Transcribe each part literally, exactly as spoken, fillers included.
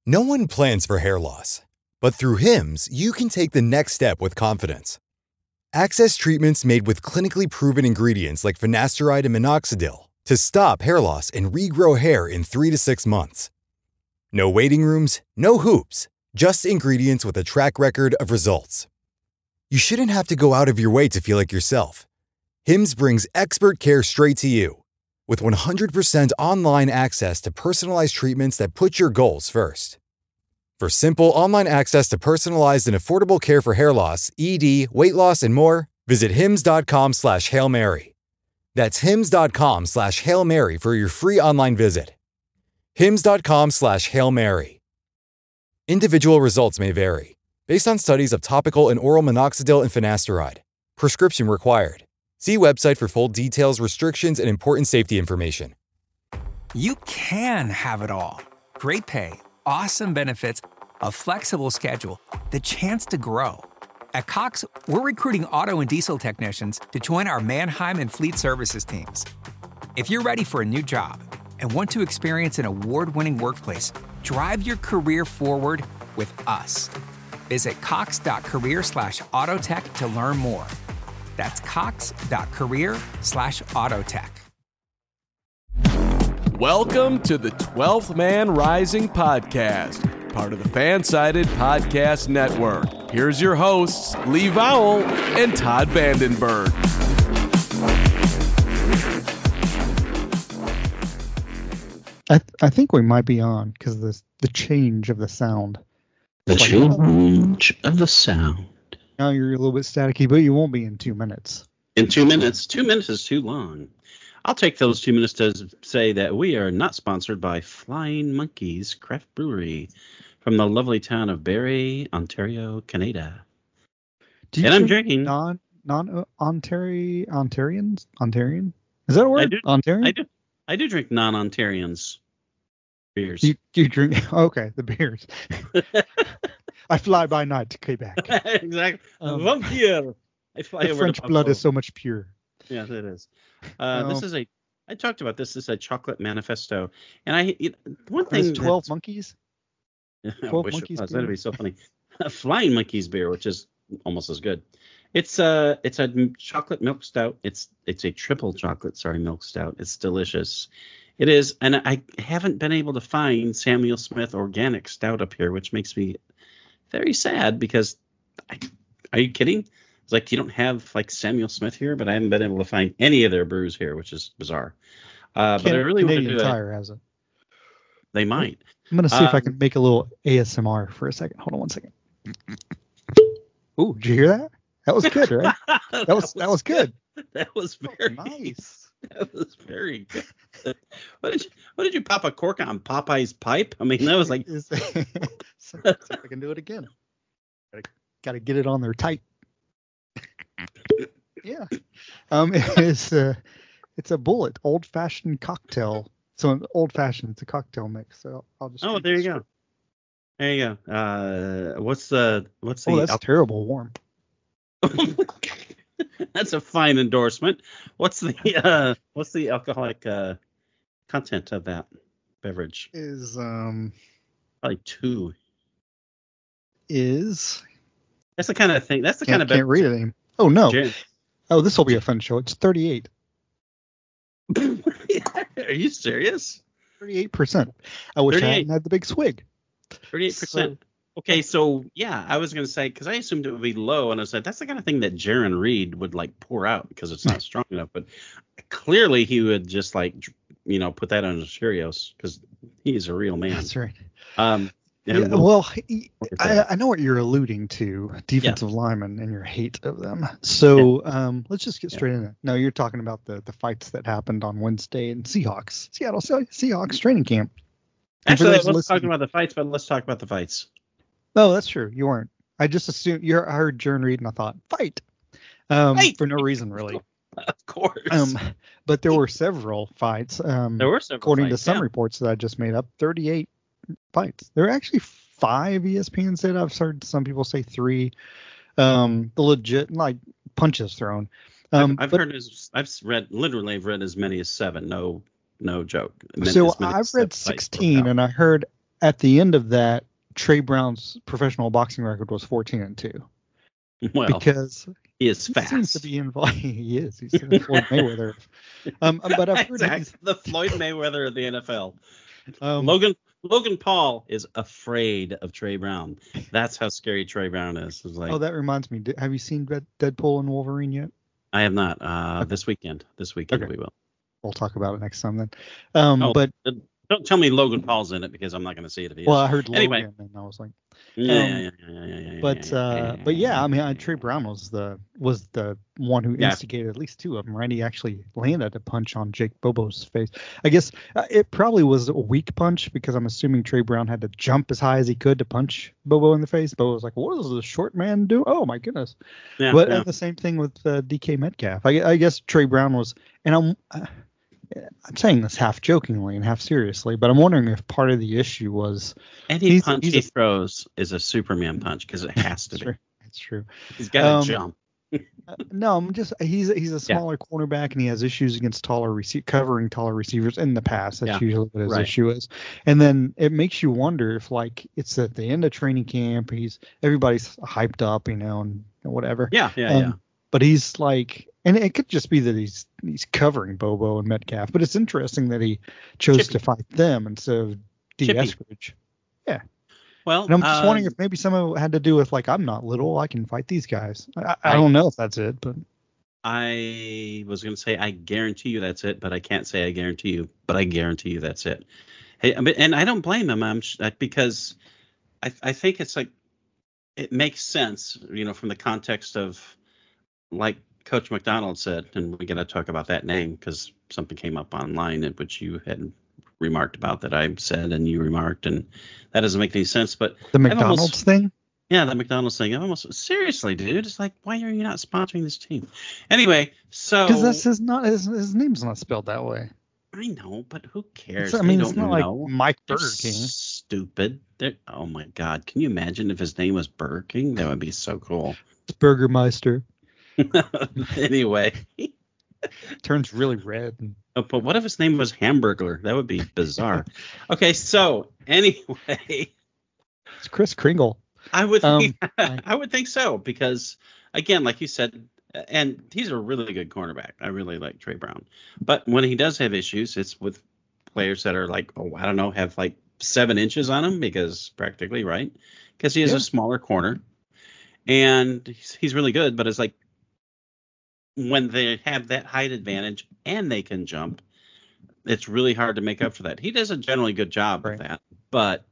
No one plans for hair loss, but through Hims, you can take the next step with confidence. Access treatments made with clinically proven ingredients like finasteride and minoxidil to stop hair loss and regrow hair in three to six months. No waiting rooms, no hoops, just ingredients with a track record of results. You shouldn't have to go out of your way to feel like yourself. Hims brings expert care straight to you. With one hundred percent online access to personalized treatments that put your goals first. For simple online access to personalized and affordable care for hair loss, E D, weight loss, and more, visit hims.com slash Hail Mary. That's hims.com slash Hail Mary for your free online visit. hims.com slash Hail Mary. Individual results may vary, based on studies of topical and oral minoxidil and finasteride. Prescription required. See website for full details, restrictions, and important safety information. You can have it all. Great pay, awesome benefits, a flexible schedule, the chance to grow. At Cox, we're recruiting auto and diesel technicians to join our Mannheim and Fleet Services teams. If you're ready for a new job and want to experience an award-winning workplace, drive your career forward with us. Visit cox.career slash autotech to learn more. That's cox.career slash autotech. Welcome to the twelfth Man Rising podcast, part of the Fansided Podcast Network. Here's your hosts, Lee Vowell and Todd Vandenberg. I th- I think we might be on because the the change of the sound. The Like, change of the sound. now you're a little bit staticky, but you won't be in two minutes. In two minutes. Two minutes is too long. I'll take those two minutes to say that we are not sponsored by Flying Monkeys Craft Brewery from the lovely town of Barrie, Ontario, Canada. Do you And I'm drink drinking. non non Ontari Ontarians Ontarian? Is that a word? I do. Ontarian? I do. I do drink non-Ontarians beers. You you drink okay the beers. I fly by night to Quebec. Exactly. Um, Vampire. I fly The over French to blood Buffalo. is so much pure. Yes, it is. Uh, this Um, is a. I talked about this. This is a chocolate manifesto, and I. It, one thing. There's twelve that's- monkeys. I twelve wish it monkeys was. beer. That'd be so funny. Flying Monkeys beer, which is almost as good. It's a it's a m- chocolate milk stout. It's it's a triple chocolate, sorry, milk stout. It's delicious. It is, and I haven't been able to find Samuel Smith organic stout up here, which makes me very sad because, I, are you kidding? It's like you don't have like Samuel Smith here, but I haven't been able to find any of their brews here, which is bizarre. Uh, but I Can- really want to Canadian do it. Tire has it. They might. I'm gonna see if I Um, can make a little A S M R for a second. Hold on one second. Ooh, did you hear that? That was good, right? That was that was good. That was very Nice. That was very good. What did you What did you pop a cork on Popeye's pipe? I mean, that was like Is- so, see if I can do it again. Gotta, gotta get it on there tight. Yeah. Um, it's a it's a Bullet old fashioned cocktail. So an old fashioned, it's a cocktail mix. So I'll just. oh, drink there you this go. There you go. Uh, what's the What's the? Oh, that's al- terrible warm. That's a fine endorsement. What's the uh What's the alcoholic uh content of that beverage? Is um Probably two. is That's the kind of thing. That's the can't, kind of can't read it anymore. Oh no. Jan- Oh, this will be a fun show. It's thirty-eight. Are you serious? thirty-eight percent. I wish I thirty-eight. hadn't had the big swig. Thirty-eight percent. Okay, so yeah, I was gonna say because I assumed it would be low, and I said that's the kind of thing that Jaron Reed would like pour out because it's not strong enough. But clearly, he would just like dr- you know put that on his Cheerios because he's a real man. That's right. Um, and Yeah, we'll- well, he- look at I, that. I know what you're alluding to, defensive linemen and your hate of them. So um, let's just get Yeah. straight in it. No, you're talking about the, the fights that happened on Wednesday in Seahawks, Seattle Se- Seahawks training camp. And for Actually, those let's talk listening- about the fights, but let's talk about the fights. No, that's true. You weren't. I just assumed you I heard Jaron Reed and I thought fight, um, Fight! for no reason really. Of course, Um, but there were several fights. Um, there were several according fights, to some yeah. reports that I just made up, thirty-eight fights. There are actually five. E S P N said. I've heard some people say three. Um, the legit like punches thrown. Um, I've, I've but- heard as I've read literally I've read as many as seven. No, no joke. Many- so as many I've as read seven fights sixteen, broke out. and I heard at the end of that, Trey Brown's professional boxing record was fourteen and two. Well, because he is he fast. seems to be involved. He is. He's the Floyd Mayweather. Um, but I've heard Exactly. he's, The Floyd Mayweather of the N F L. um, Logan Logan Paul is afraid of Trey Brown. That's how scary Trey Brown is. It's like, oh, that reminds me. Did- Have you seen Dead- Deadpool and Wolverine yet? I have not. Uh, Okay. This weekend. This weekend Okay. we will. We'll talk about it next time then. Um, Oh, but uh, don't tell me Logan Paul's in it because I'm not going to see it if he is. well, I heard Logan, Anyway. and I was like, Yeah, um, yeah, yeah, yeah, yeah, yeah, but yeah, uh, yeah, but yeah, I mean, yeah, uh, yeah, Trey yeah. Brown was the was the one who Yeah. instigated at least two of them, right? He actually landed a punch on Jake Bobo's face. I guess uh, it probably was a weak punch because I'm assuming Trey Brown had to jump as high as he could to punch Bobo in the face. Bobo was like, "What does the short man do?" Oh my goodness! Yeah, but yeah. uh, the same thing with uh, D K Metcalf. I, I guess Trey Brown was, and I'm. Uh, I'm saying this half jokingly and half seriously, but I'm wondering if part of the issue was Any he's- punch he's he a- throws is a Superman punch because it has to it's be. true. It's true. He's got to Um, jump. Uh, no, I'm just he's he's a Yeah. smaller cornerback and he has issues against taller rece- covering taller receivers in the past. That's Yeah, usually what his right. issue is. And then it makes you wonder if like it's at the end of training camp, he's everybody's hyped up, you know, and whatever. Yeah, yeah, Um, yeah. But he's like, and it could just be that he's he's covering Bobo and Metcalf. But it's interesting that he chose Chippy. to fight them instead of D. Chippy. Eskridge. Well, And I'm just uh, wondering if maybe some of it had to do with like I'm not little, I can fight these guys. I, I I- don't know if that's it, but I was going to say I guarantee you that's it, but I can't say I guarantee you, but I guarantee you that's it. Hey, I mean, and I don't blame him. I'm sh- because I I think it's like it makes sense, you know, from the context of like Coach McDonald said, and we got to talk about that name because something came up online in which you had remarked about that I said and you remarked, and that doesn't make any sense. But the I've McDonald's almost- thing. Yeah, the McDonald's thing. I'm almost seriously, dude. It's like, why are you not sponsoring this team? Anyway, so Because that's his not his, his name's not spelled that way. I know, but who cares? It's, I They mean, it's don't not know. like Mike They're Burger King. Stupid. They're, oh my God! Can you imagine if his name was Burger King? That would be so cool. It's Burgermeister. Anyway, Turns really red. And, oh, but what if his name was Hamburglar? That would be bizarre. Okay, so anyway, it's Chris Kringle. I would Um, think, I would think so because again, like you said, and he's a really good cornerback. I really like Trey Brown, but when he does have issues, it's with players that are like, oh, I don't know, have like seven inches on him because practically right because he is Yeah. a smaller corner, and he's, he's really good. But it's like when they have that height advantage and they can jump, it's really hard to make up for that. He does a generally good job Right. with that, but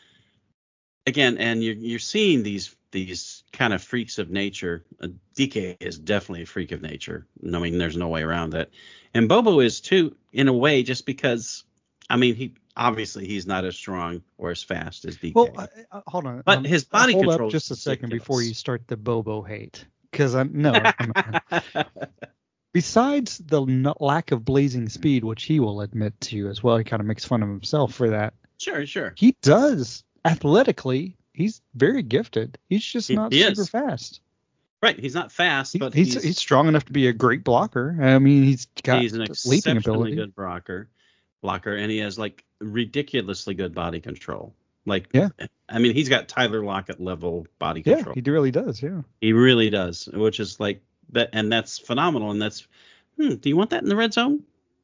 again, and you're you're seeing these these kind of freaks of nature. Uh, D K is definitely a freak of nature. I mean, there's no way around that. And Bobo is too, in a way, just because. I mean, he obviously he's not as strong or as fast as D K. Well, uh, uh, hold on. But his body hold control up just a is second before ridiculous. you start the Bobo hate. Because I'm no. I'm not. Besides the n- lack of blazing speed, which he will admit to as well, he kind of makes fun of himself for that. Sure, sure. He does athletically. He's very gifted. He's just He- not he super is. fast. Right, he's not fast, He- but he's, he's he's strong enough to be a great blocker. I mean, he's got he's an leaping exceptionally ability. good blocker, blocker, and he has like ridiculously good body control. Like, Yeah. I mean, he's got Tyler Lockett level body Yeah, control. he really does. Yeah. He really does, which is like that, and that's phenomenal. And that's, hmm, do you want that in the red zone?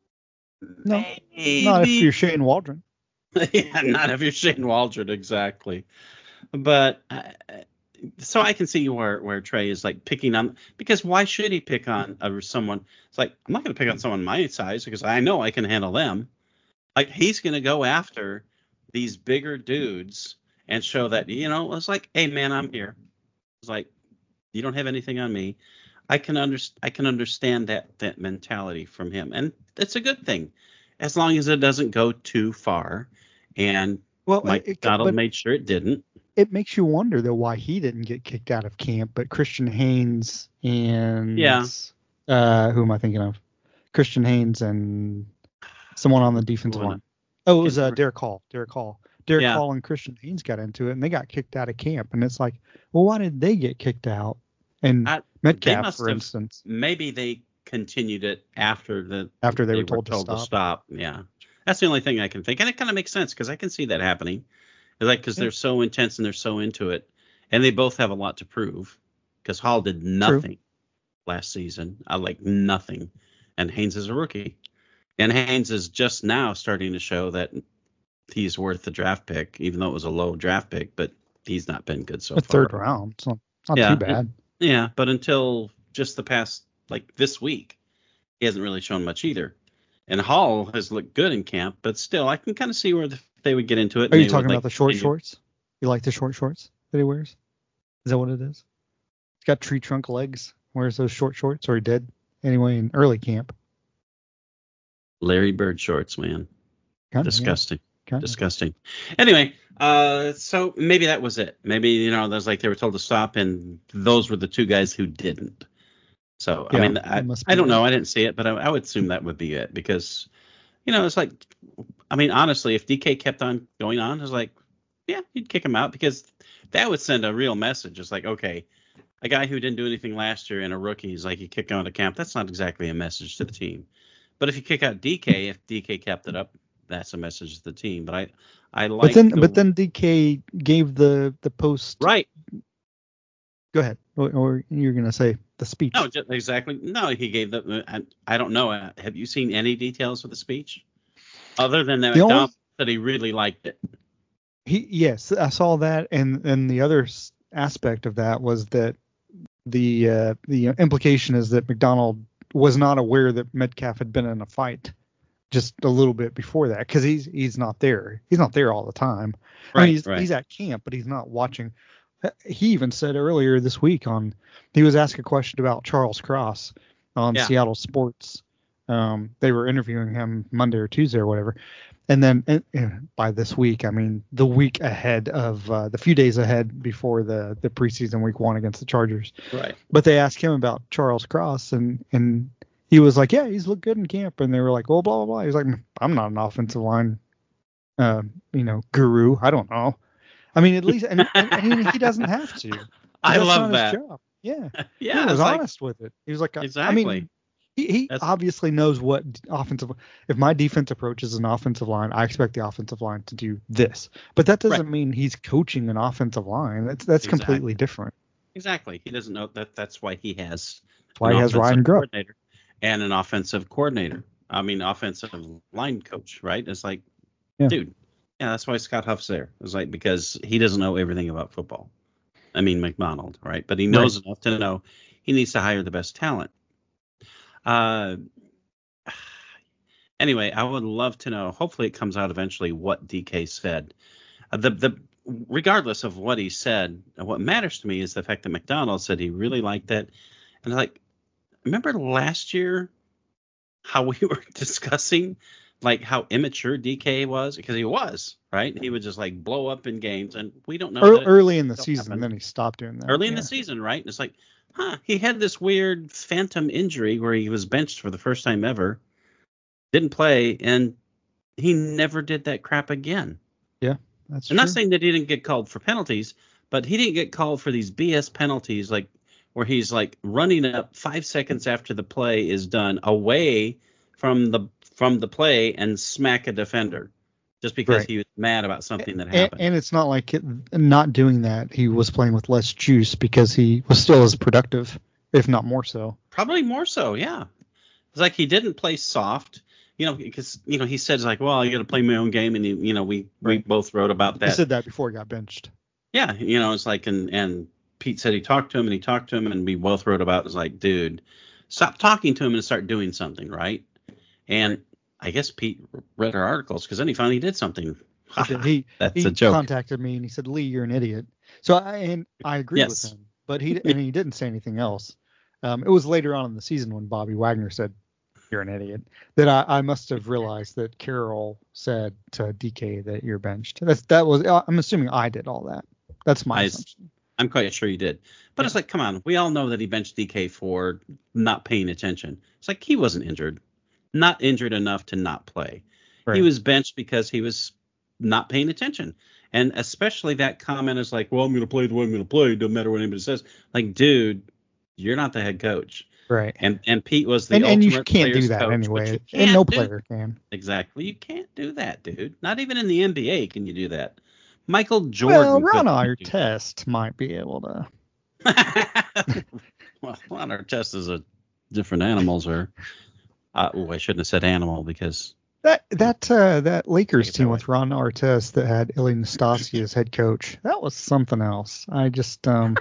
No, Maybe. not if you're Shane Waldron. Yeah, not if you're Shane Waldron, exactly. But uh, so I can see where where Trey is like picking on, because why should he pick on uh, someone? It's like, I'm not going to pick on someone my size because I know I can handle them. Like, he's going to go after these bigger dudes and show that, you know, it's like, hey man, I'm here. It's like, you don't have anything on me. I can under, I can understand that that mentality from him, and it's a good thing, as long as it doesn't go too far. And Well, Mike it, Donald but made sure it didn't. it makes you wonder though why he didn't get kicked out of camp, but Christian Haynes and Yeah. uh, who am I thinking of? Christian Haynes and someone on the defensive Who line. Oh, it was Can't uh, remember. Derek Hall. Derek Hall. Derek Yeah. Hall and Christian Haynes got into it, and they got kicked out of camp. And it's like, well, why did they get kicked out? And I- Metcalf, must for have- instance, Maybe they continued it after the after they, were told, to stop. Yeah, that's the only thing I can think, and it kind of makes sense because I can see that happening. It's like because Yeah. they're so intense and they're so into it, and they both have a lot to prove. Because Hall did nothing last season, I like nothing, and Haynes is a rookie, and Haynes is just now starting to show that he's worth the draft pick, even though it was a low draft pick. But he's not been good so The far. third round. It's not, it's not Yeah, too bad. Yeah, but until just the past, like this week, he hasn't really shown much either. And Hall has looked good in camp, but still, I can kind of see where the, they would get into it. Are and you they talking would, about like, the short continue. shorts? You like the short shorts that he wears? Is that what it is? He's got tree trunk legs. Wears those short shorts, or he did anyway in early camp. Larry Bird shorts, man. Kinda, Disgusting. yeah, kinda. Disgusting. Anyway, uh, so maybe that was it. Maybe, you know, there's like they were told to stop, and those were the two guys who didn't. So, I Yeah, mean, that I, must be I don't it. know. I didn't see it, but I, I would assume that would be it because, you know, it's like, I mean, honestly, if D K kept on going on, it's like, yeah, you'd kick him out because that would send a real message. It's like, okay, a guy who didn't do anything last year and a rookie is like, you kick him out of camp. That's not exactly a message to the team. But if you kick out D K, if D K kept it up, that's a message to the team. But I, I like. But then, the- but then D K gave the the post. right. Go ahead, or, or you're gonna say the speech. No, just, exactly. No, he gave the. I, I don't know. Uh, Have you seen any details of the speech, other than that The only- McDonald said he really liked it? He yes, I saw that, and and the other s- aspect of that was that the uh, the implication is that McDonald was not aware that Metcalf had been in a fight just a little bit before that, because he's he's not there. He's not there all the time. I Right, mean, he's right. he's at camp, but he's not watching. He even said earlier this week on he was asked a question about Charles Cross on Yeah. Seattle Sports. Um, they were interviewing him Monday or Tuesday or whatever. And then and, and by this week, I mean the week ahead of uh, the few days ahead before the, the preseason week one against the Chargers. Right. But they asked him about Charles Cross, and and he was like, yeah, he's looked good in camp. And they were like, well, blah blah blah. He was like, I'm not an offensive line, uh, you know, guru. I don't know. I mean, at least, and, and, and he, he doesn't have to. I That's love not his that. job. Yeah. Yeah, he was it's like- honest with it. He was like, I- I Exactly. mean, he, he That's- obviously knows what offensive. If my defense approaches an offensive line, I expect the offensive line to do this. But that doesn't Right. mean he's coaching an offensive line. That's that's Exactly. completely different. Exactly. He doesn't know that. That's why he has. Why an he has offensive Ryan Grubb. coordinator and an offensive coordinator. I mean, offensive line coach. Right. It's like, Yeah. dude. Yeah, that's why Scott Huff's there. It's like because he doesn't know everything about football. I mean, McDonald, right? But he knows enough to know he needs to hire the best talent. Uh, anyway, I would love to know. Hopefully, it comes out eventually what D K said. Uh, the the regardless of what he said, what matters to me is the fact that McDonald said he really liked it. And like, remember last year how we were discussing like how immature D K was, because he was, right? He would just like blow up in games, and we don't know. Early, that it early in the still season, happened. then he stopped doing that. early in yeah. the season, right? And it's like, huh, he had this weird phantom injury where he was benched for the first time ever, didn't play, and he never did that crap again. That's I'm true. not saying that he didn't get called for penalties, but he didn't get called for these B S penalties, like where he's like running up five seconds after the play is done away from the from the play and smack a defender just because Right. he was mad about something that and, happened. and it's not like it, not doing that. He was playing with less juice because he was still as productive, if not more so. Probably more so, yeah. It's like he didn't play soft, you know, because you know he said like, well, I got to play my own game, and he, you know, we we Right. both wrote about He that. said that before he got benched. Yeah, you know, it's like, and and Pete said he talked to him, and he talked to him, and we both wrote about it. It's like, dude, stop talking to him and start doing something, right? And I guess Pete read our articles because then he finally did something. He did. He, That's he a joke. contacted me and he said, Lee, you're an idiot. So I and I agree Yes. with him, but he and he didn't say anything else. Um, it was later on in the season when Bobby Wagner said, "You're an idiot," that I, I must have realized that Carroll said to D K that you're benched. That's that was. I'm assuming I did all that. That's my I- assumption. I'm quite sure you did. But it's like, come on, we all know that he benched D K for not paying attention. It's like he wasn't injured, not injured enough to not play. Right. He was benched because he was not paying attention. And especially that comment is like, well, I'm going to play the way I'm going to play. Doesn't matter what anybody says. Like, dude, you're not the head coach. Right. And and Pete was the And, and ultimate you can't do player's that coach, but anyway. you And can't no do- player can. Exactly. You can't do that, dude. Not even in the N B A can you do that. Michael Jordan. Well, Ron couldn't do Artest might be able to. that. Well, Ron Artest is a different animal, sir. Uh, oh, I shouldn't have said animal because That that uh, that Lakers Take it team that with Ron Artest that had Ilya Nastasi as head coach, that was something else. I just um,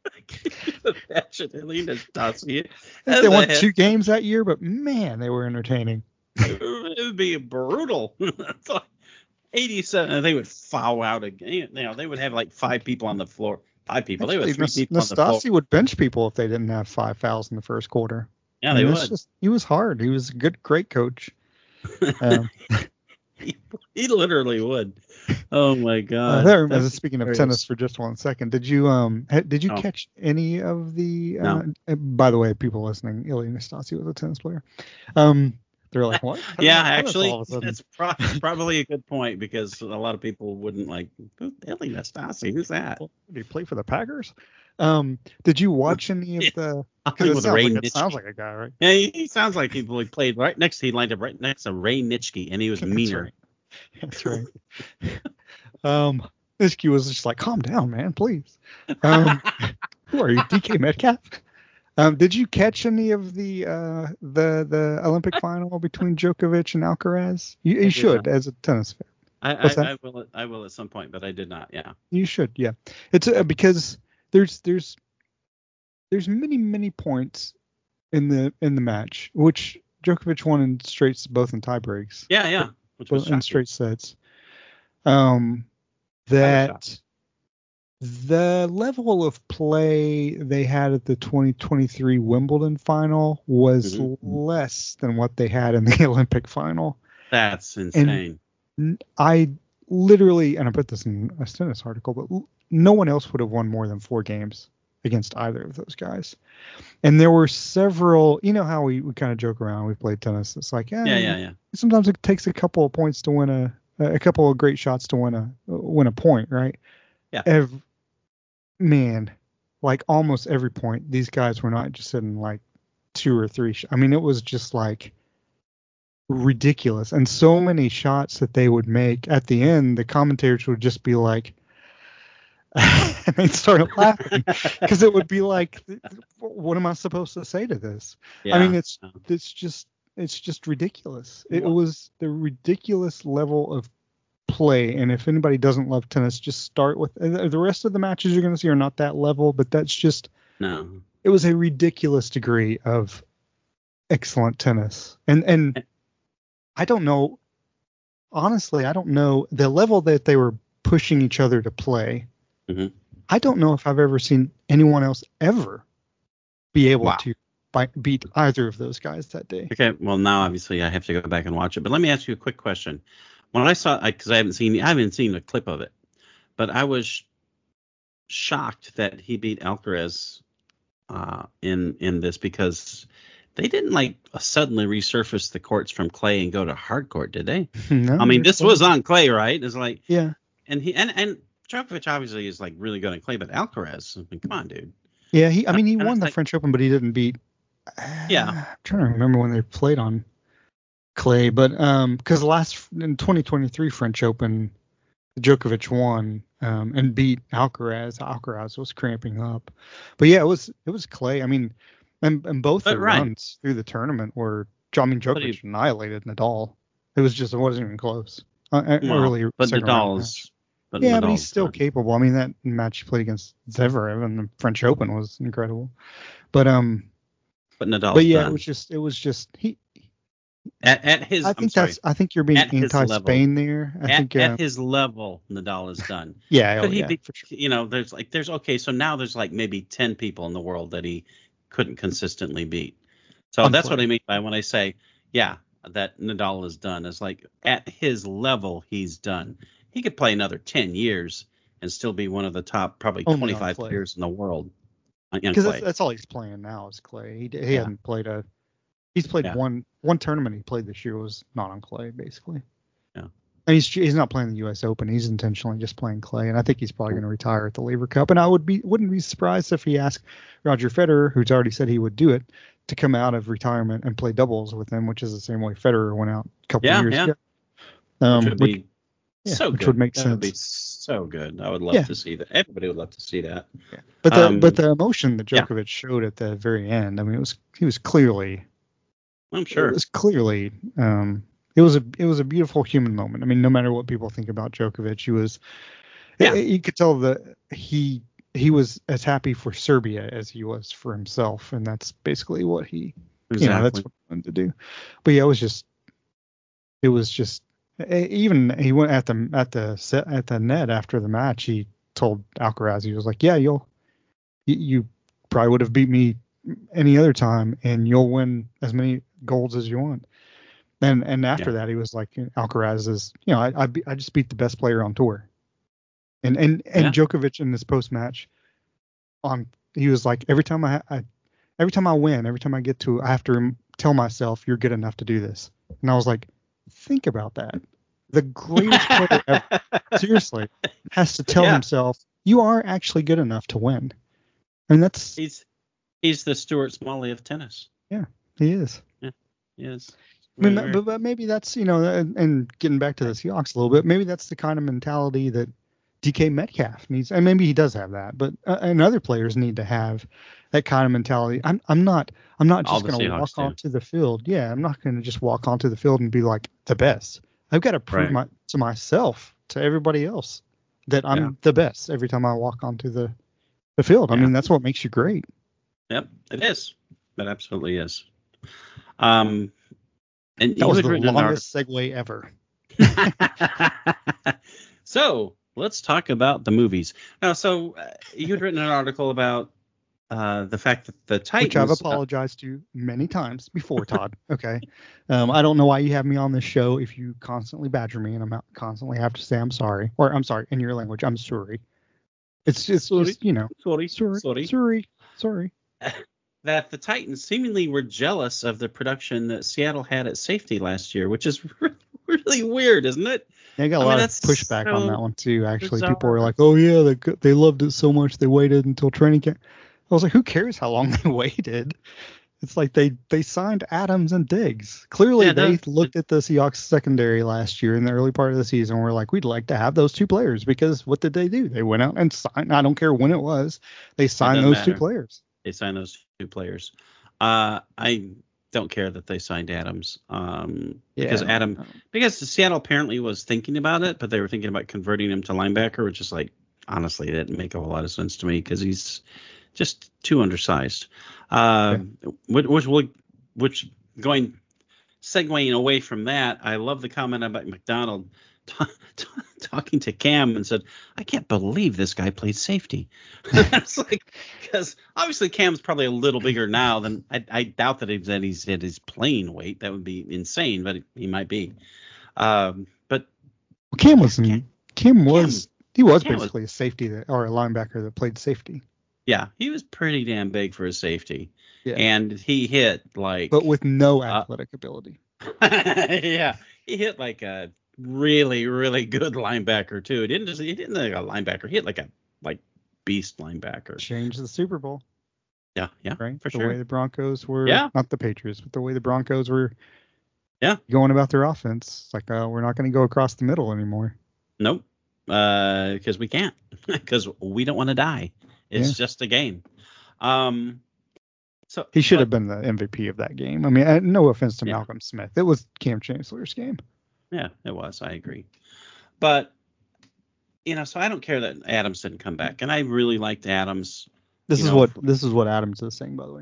imagine Ilya Nastasi. I think they won two games that year, but man, they were entertaining. It would be brutal. It's like eighty-seven. They would foul out a game. You know, they would have like five people on the floor. Five people. They would have three Actually, people on the floor. Nastasi would bench people if they didn't have five fouls in the first quarter. Yeah, I they mean, it's would. Just, he was hard. He was a good, great coach. Um, he, he literally would. Oh my uh, god. there, That's speaking of hilarious. tennis for just one second, did you um ha- did you No. catch any of the? Uh, No. uh, By the way, people listening, Ilya Nastasi was a tennis player. Um, they're like, what? Yeah, How did tennis actually, all of a sudden? that's pro- probably a good point because a lot of people wouldn't like Ilya Nastasi. Who's that? Did he play for the Packers? Um, did you watch any of Yeah. the? I Because it, with sounds Ray like, it sounds Nitschke. like a guy, right? Yeah, he, he sounds like he he played right next. He lined up right next to Ray Nitschke, and he was That's meaner. right. That's right. um, Nitschke was just like, calm down, man, please. Um, who are you, D K Metcalf? Um, did you catch any of the uh, the the Olympic final between Djokovic and Alcaraz? You, you did should, not. as a tennis fan. I, What's I, that? I will. I will at some point, but I did not. Yeah. You should, yeah. It's uh, because there's there's there's many many points in the in the match, which Djokovic won in straight, both in tie breaks, Yeah, yeah. Which was both in shocking. straight sets. Um, that the level of play they had at the twenty twenty-three Wimbledon final was Mhm. less than what they had in the Olympic final. That's insane. N- I literally, and I put this in a tennis article, but l- no one else would have won more than four games against either of those guys. And there were several, you know how we, we kind of joke around, we played tennis. It's like, eh, yeah, yeah, yeah. sometimes it takes a couple of points to win a, a couple of great shots to win a, win a point, right? Yeah. Ev- man, like almost every point, these guys were not just sitting like two or three. Sh- I mean, it was just like ridiculous. And so many shots that they would make at the end, the commentators would just be like, and they'd start laughing because it would be like, what am I supposed to say to this? yeah. I mean, it's Yeah. it's just it's just ridiculous. It What? was the ridiculous level of play. And if anybody doesn't love tennis, just start with and the rest of the matches you're going to see are not that level, but that's just no. it was a ridiculous degree of excellent tennis. And and I don't know, honestly, I don't know the level that they were pushing each other to play. Mhm. I don't know if I've ever seen anyone else ever be able Wow. to by, beat either of those guys that day. Okay. Well, now obviously I have to go back and watch it. But let me ask you a quick question. When I saw, because I, I haven't seen, I haven't seen a clip of it, but I was shocked that he beat Alcaraz uh, in in this because they didn't like suddenly resurface the courts from clay and go to hard court, did they? No, I mean, they're this still- was on clay, right? It's like, yeah. and he and and Djokovic obviously is like really good at clay, but Alcaraz, I mean, come on, dude. Yeah, he I mean he And I won was the like- French Open, but he didn't beat Yeah. I'm trying to remember when they played on clay, but um because last in twenty twenty-three French Open Djokovic won um and beat Alcaraz. Alcaraz was cramping up. But yeah, it was it was clay. I mean and, and both But the right. runs through the tournament were I mean But Djokovic he- annihilated Nadal. It was just it wasn't even close. Uh, uh, Well, early but second round match. Nadal's, but Yeah, but he's Nadal's still done. capable. I mean, that match he played against Zverev in the French Open was incredible. But um, But Nadal's but yeah, done. it was just it was just he. at, at his. I I'm think sorry. that's I think you're being At his anti-Spain there. I at, think uh, at his level, Nadal is done. yeah, Could oh, he yeah, be? for sure. You know, there's like there's okay. So now there's like maybe ten people in the world that he couldn't consistently beat. So On that's what clay. I mean by when I say, yeah, that Nadal is done. It's like at his level, he's done. He could play another ten years and still be one of the top, probably Only on twenty-five clay. players in the world. On, on Because clay. that's, that's all he's playing now is clay. He, he Yeah. hasn't played a. He's played Yeah. one one tournament he played this year was not on clay basically. Yeah. And he's he's not playing the U S Open. He's intentionally just playing clay, and I think he's probably going to retire at the Lever Cup. And I would be wouldn't be surprised if he asked Roger Federer, who's already said he would do it, to come out of retirement and play doubles with him, which is the same way Federer went out a couple Yeah, of years yeah. ago. Um, which would which- be yeah, so which good. would make that would be sense. so good. I would love Yeah. to see that. Everybody would love to see that. Yeah. But the Um, but the emotion that yeah. Djokovic showed at the very end, I mean, it was he was clearly I'm sure. it was clearly um it was a it was a beautiful human moment. I mean, no matter what people think about Djokovic, he was Yeah. you could tell that he he was as happy for Serbia as he was for himself, and that's basically what he you know that's Exactly. what he wanted to do. But yeah, it was just it was just e- even he went at the at the set at the net after the match. He told Alcaraz, he was like, "Yeah, you'll you, you probably would have beat me any other time, and you'll win as many golds as you want." And and after Yeah. that, he was like, Alcaraz is, you know, I I, be, I just beat the best player on tour. And and and Yeah. Djokovic in this post match, on he was like, every time I, I every time I win, every time I get to, I have to rem- tell myself you're good enough to do this. And I was like, think about that. The greatest player ever, seriously, has to tell Yeah. himself you are actually good enough to win. And that's He's he's the Stuart Smalley of tennis. he is. He is. I mean, Very, but, but maybe that's, you know, and, and getting back to the Seahawks a little bit, maybe that's the kind of mentality that D K Metcalf needs, and maybe he does have that, but uh, and other players need to have that kind of mentality. I'm I'm not I'm not All just the going to Seahawks walk do. onto the field. Yeah, I'm not going to just walk onto the field and be like the best. I've got to prove Right. my, to myself, to everybody else, that I'm Yeah. the best every time I walk onto the the field. I Yeah. mean, that's what makes you great. Yep, it is. It absolutely is. Um, and That you was had the written an longest segue ever. article. So let's talk about the movies. Now, so uh, you'd written an article about uh, the fact that the Titans. Which I've uh, apologized to many times before, Todd. Okay. Um, I don't know why you have me on this show if you constantly badger me and I'm out, constantly have to say I'm sorry. Or I'm sorry, in your language, I'm sorry. It's just, Sorry. just you know, sorry, sorry, sorry, sorry, sorry. that the Titans seemingly were jealous of the production that Seattle had at safety last year, which is really weird, isn't it? I got a I mean, lot of that's pushback on so that one too. Actually, bizarre. people were like, "Oh yeah, they co- they loved it so much they waited until training camp." I was like, "Who cares how long they waited?" It's like they they signed Adams and Diggs. Clearly, Yeah, they those- looked at the Seahawks secondary last year in the early part of the season. And were like, "We'd like to have those two players," because what did they do? They went out and signed. I don't care when it was. They signed doesn't those two matter. players. They signed those two players. Uh, I don't care that they signed Adams um, because Yeah. Adam because Seattle apparently was thinking about it, but they were thinking about converting him to linebacker, which is like honestly that didn't make a whole lot of sense to me because he's just too undersized. Uh, which, which will which going segueing away from that, I love the comment about McDonald t- t- talking to Cam and said, "I can't believe this guy played safety." It's like because obviously Cam's probably a little bigger now than I, I doubt that he's that he's at his playing weight. That would be insane, but he might be. Um, but Well, Cam was in, Cam- Cam was he was Cam was- basically a safety that, or a linebacker that played safety, yeah, he was pretty damn big for his safety, Yeah. and he hit like but with no Uh, athletic ability. yeah, he hit like a really, really good linebacker too. He didn't just he didn't like a linebacker. He hit like a like beast linebacker. Changed the Super Bowl. Yeah, yeah, Right, for the sure. way the Broncos were, Yeah. not the Patriots, but the way the Broncos were, Yeah. going about their offense. It's like, uh, we're not going to go across the middle anymore. Nope, because we can't, because we don't want to die. It's Yeah. just a game. Um, so He should but- have been the M V P of that game. I mean, uh, no offense to Yeah. Malcolm Smith, it was Cam Chancellor's game. Yeah, it was. I agree. But you know, so I don't care that Adams didn't come back, and I really liked Adams. This You is know, what this is what Adams is saying, by the way.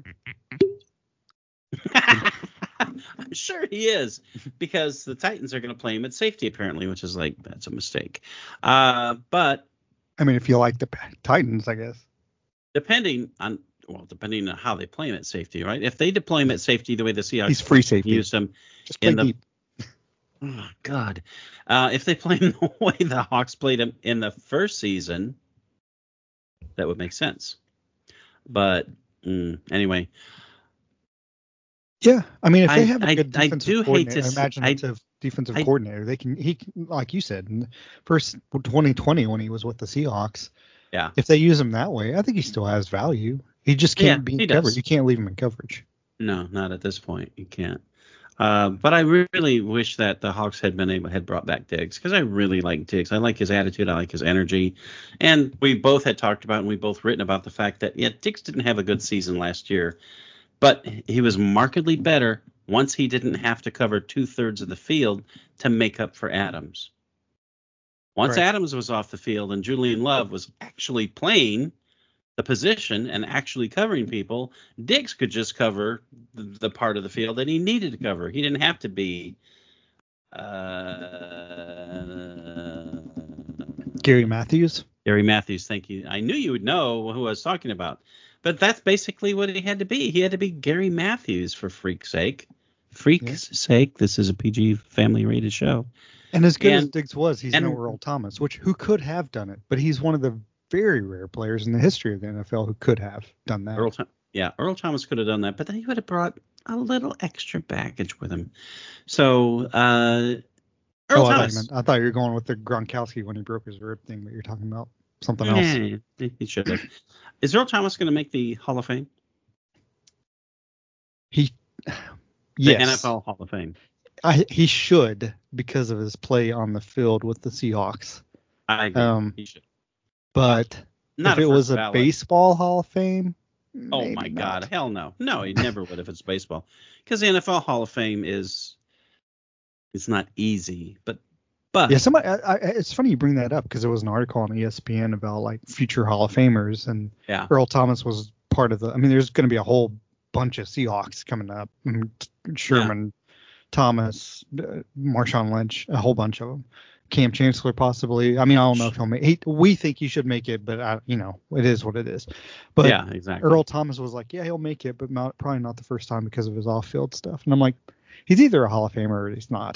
I'm sure he is, because the Titans are going to play him at safety apparently, which is like that's a mistake. Uh, but I mean, if you like the Titans, I guess. depending on well, depending on how they play him at safety, right? If they deploy him at safety the way the Seahawks He's free safety. used him, Just play in the- deep. oh God, uh, if they play him the way the Hawks played him in the first season, that would make sense. But mm, anyway, Yeah, I mean, if I- they have a I- good I defensive do hate coordinator, to see- imaginative defensive I- coordinator, they can he can, like you said, in the first twenty twenty when he was with the Seahawks. yeah, If they use him that way, I think he still has value. He just can't Yeah, be he in does. coverage. You can't leave him in coverage. no, not at this point. You can't. Uh, but I really wish that the Hawks had been able had brought back Diggs, because I really like Diggs. I like his attitude. I like his energy. And we both had talked about and we both written about the fact that, yeah, Diggs didn't have a good season last year, but he was markedly better once he didn't have to cover two thirds of the field to make up for Adams. Once right. Adams was off the field and Julian Love was actually playing the position and actually covering people, Diggs could just cover the, the part of the field that he needed to cover. He didn't have to be uh, Gary Matthews. Gary Matthews, thank you. I knew you would know who I was talking about. But that's basically what he had to be. He had to be Gary Matthews, for freak's sake. Freak's yeah. sake, this is a P G family-rated show. And as good and, as Diggs was, he's and, no Earl Thomas, which who could have done it, but he's one of the very rare players in the history of the N F L who could have done that. Earl, yeah, Earl Thomas could have done that, but then he would have brought a little extra baggage with him. So, uh, Earl oh, Thomas. I thought, meant, I thought you were going with the Gronkowski when he broke his rib thing, but you're talking about something else. Yeah, he should have. Is Earl Thomas going to make the Hall of Fame? He, the yes. N F L Hall of Fame. I, he should, because of his play on the field with the Seahawks. I agree. Um, he should. But Not if it was a ballot. baseball Hall of Fame, oh my not. God, hell no, no, he never would if it's baseball, because the N F L Hall of Fame is, it's not easy, but but yeah, somebody. I, I, it's funny you bring that up, because there was an article on E S P N about like future Hall of Famers, and yeah. Earl Thomas was part of the. I mean, there's going to be a whole bunch of Seahawks coming up. Sherman, yeah. Thomas, uh, Marshawn Lynch, a whole bunch of them. Cam Chancellor possibly. I mean, I don't know if he'll make. He, we think he should make it, but I, you know, it is what it is. But yeah, exactly. Earl Thomas was like, yeah, he'll make it, but not, probably not the first time because of his off-field stuff. And I'm like, he's either a Hall of Famer or he's not.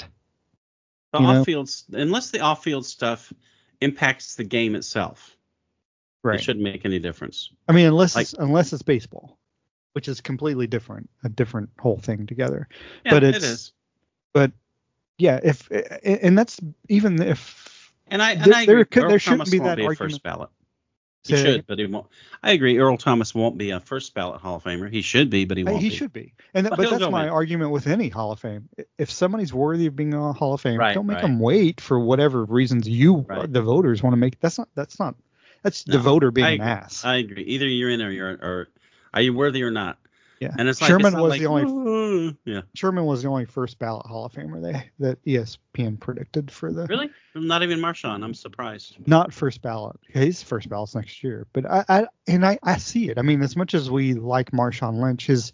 The off-field, unless the off-field stuff impacts the game itself, right? It shouldn't make any difference. I mean, unless like, it's, unless it's baseball, which is completely different, a different whole thing together. Yeah, but it's, it is. But yeah, if and that's even if and I and there, I agree. there could Earl there shouldn't Thomas be won't that be a argument. First ballot. He Say should, but he won't. I agree. Earl Thomas won't be a first ballot Hall of Famer. He should be, but he won't. He be. should be, and that, but, but that's go, my man. argument with any Hall of Fame. If somebody's worthy of being a Hall of Fame, right, don't make right. them wait for whatever reasons you, right. the voters, want to make. That's not. That's not. That's no, the voter being I an agree. ass. I agree. Either you're in or you're or are you worthy or not. Yeah. And it's like Sherman it's not was like, the only. Ooh, yeah. Sherman was the only first ballot Hall of Famer they that E S P N predicted for the. Really? Not even Marshawn. I'm surprised. Not first ballot. His first ballot's next year, but I, I and I, I see it. I mean, as much as we like Marshawn Lynch, his.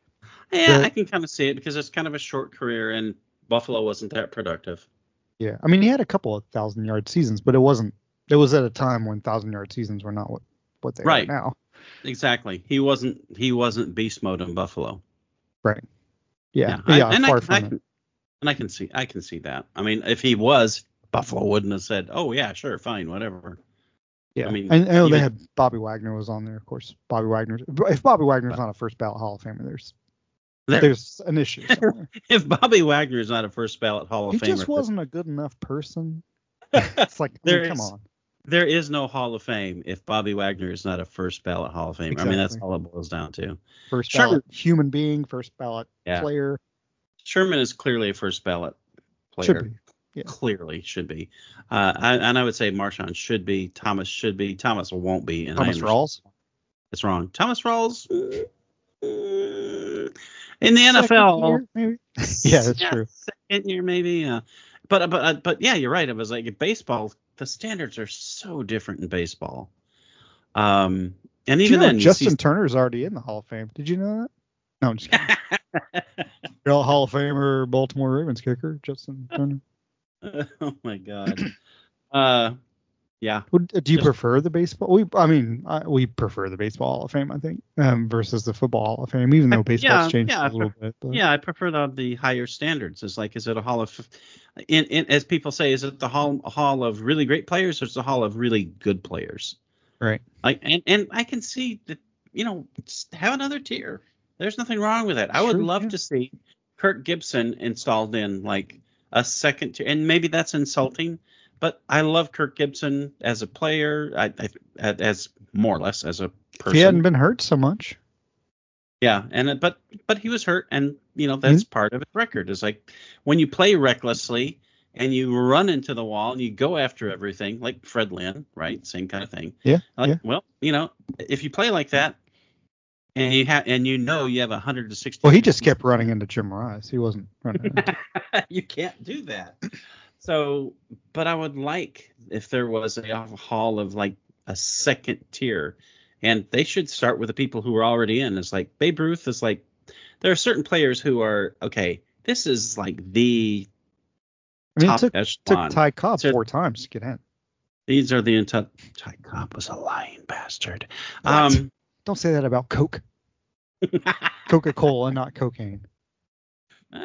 Yeah, the, I can kind of see it because it's kind of a short career, and Buffalo wasn't that productive. Yeah, I mean, he had a couple of thousand yard seasons, but it wasn't. It was at a time when thousand yard seasons were not what what they right. are now. Exactly. He wasn't. He wasn't beast mode in Buffalo. Right. Yeah. Yeah. yeah I, and, I, far I from can, it. and I can see. I can see that. I mean, if he was, Buffalo wouldn't have said, "Oh yeah, sure, fine, whatever." Yeah. I mean, I, I know even, they had Bobby Wagner was on there, of course. Bobby Wagner. If Bobby Wagner's not a first ballot Hall of Famer, there's there, there's an issue somewhere. If Bobby Wagner is not a first ballot Hall of he Famer, he just wasn't a good enough person. It's like, I mean, come on. There is no Hall of Fame if Bobby Wagner is not a first ballot Hall of Famer. Exactly. I mean, that's all it boils down to. First Sherman, ballot human being, first ballot yeah. player. Sherman is clearly a first ballot player. Should be. Yeah. Clearly should be. Uh, I, and I would say Marshawn should be. Thomas should be. Thomas won't be. And Thomas Rawls? That's wrong. Thomas Rawls uh, in the N F L. Year, maybe? Yeah, that's yeah, true. Second year, maybe. Uh, but, but, but yeah, you're right. It was like baseball. The standards are so different in baseball. Um, and even you know then, Justin see... Turner's already in the Hall of Fame. Did you know that? No, I'm just kidding. Real Hall of Famer, Baltimore Ravens kicker, Justin Turner. Oh my God. Uh, yeah. Do you prefer the baseball? We, I mean, I, we prefer the baseball Hall of Fame, I think, um, versus the football Hall of Fame, even though baseball's yeah, changed yeah, a little bit. But. Yeah, I prefer the, the higher standards. It's like, is it a Hall of, in, in as people say, is it the hall hall of really great players, or is it the Hall of really good players? Right. Like, and and I can see that, you know, have another tier. There's nothing wrong with it. I would sure, love yeah. to see Kirk Gibson installed in like a second tier, and maybe that's insulting, but I love Kirk Gibson as a player, I, I, as more or less as a person. If he hadn't been hurt so much. Yeah, and uh, but but he was hurt, and you know that's Mhm. part of his record. Is like when you play recklessly and you run into the wall and you go after everything, like Fred Lynn, right? Same kind of thing. Yeah, Like, yeah. well, you know, if you play like that, and you have and you know you have one hundred sixty. Well, he just kept running into Jim Rice. He wasn't running into. You can't do that. So, but I would like if there was a hall of like a second tier, and they should start with the people who are already in. It's like Babe Ruth is like, there are certain players who are okay. This is like the I mean, it top took, echelon. took Ty Cobb So- four times to get in. These are the entire. Ty Cobb was a lying bastard. What? Um, Don't say that about Coke. Coca-Cola, not cocaine. uh,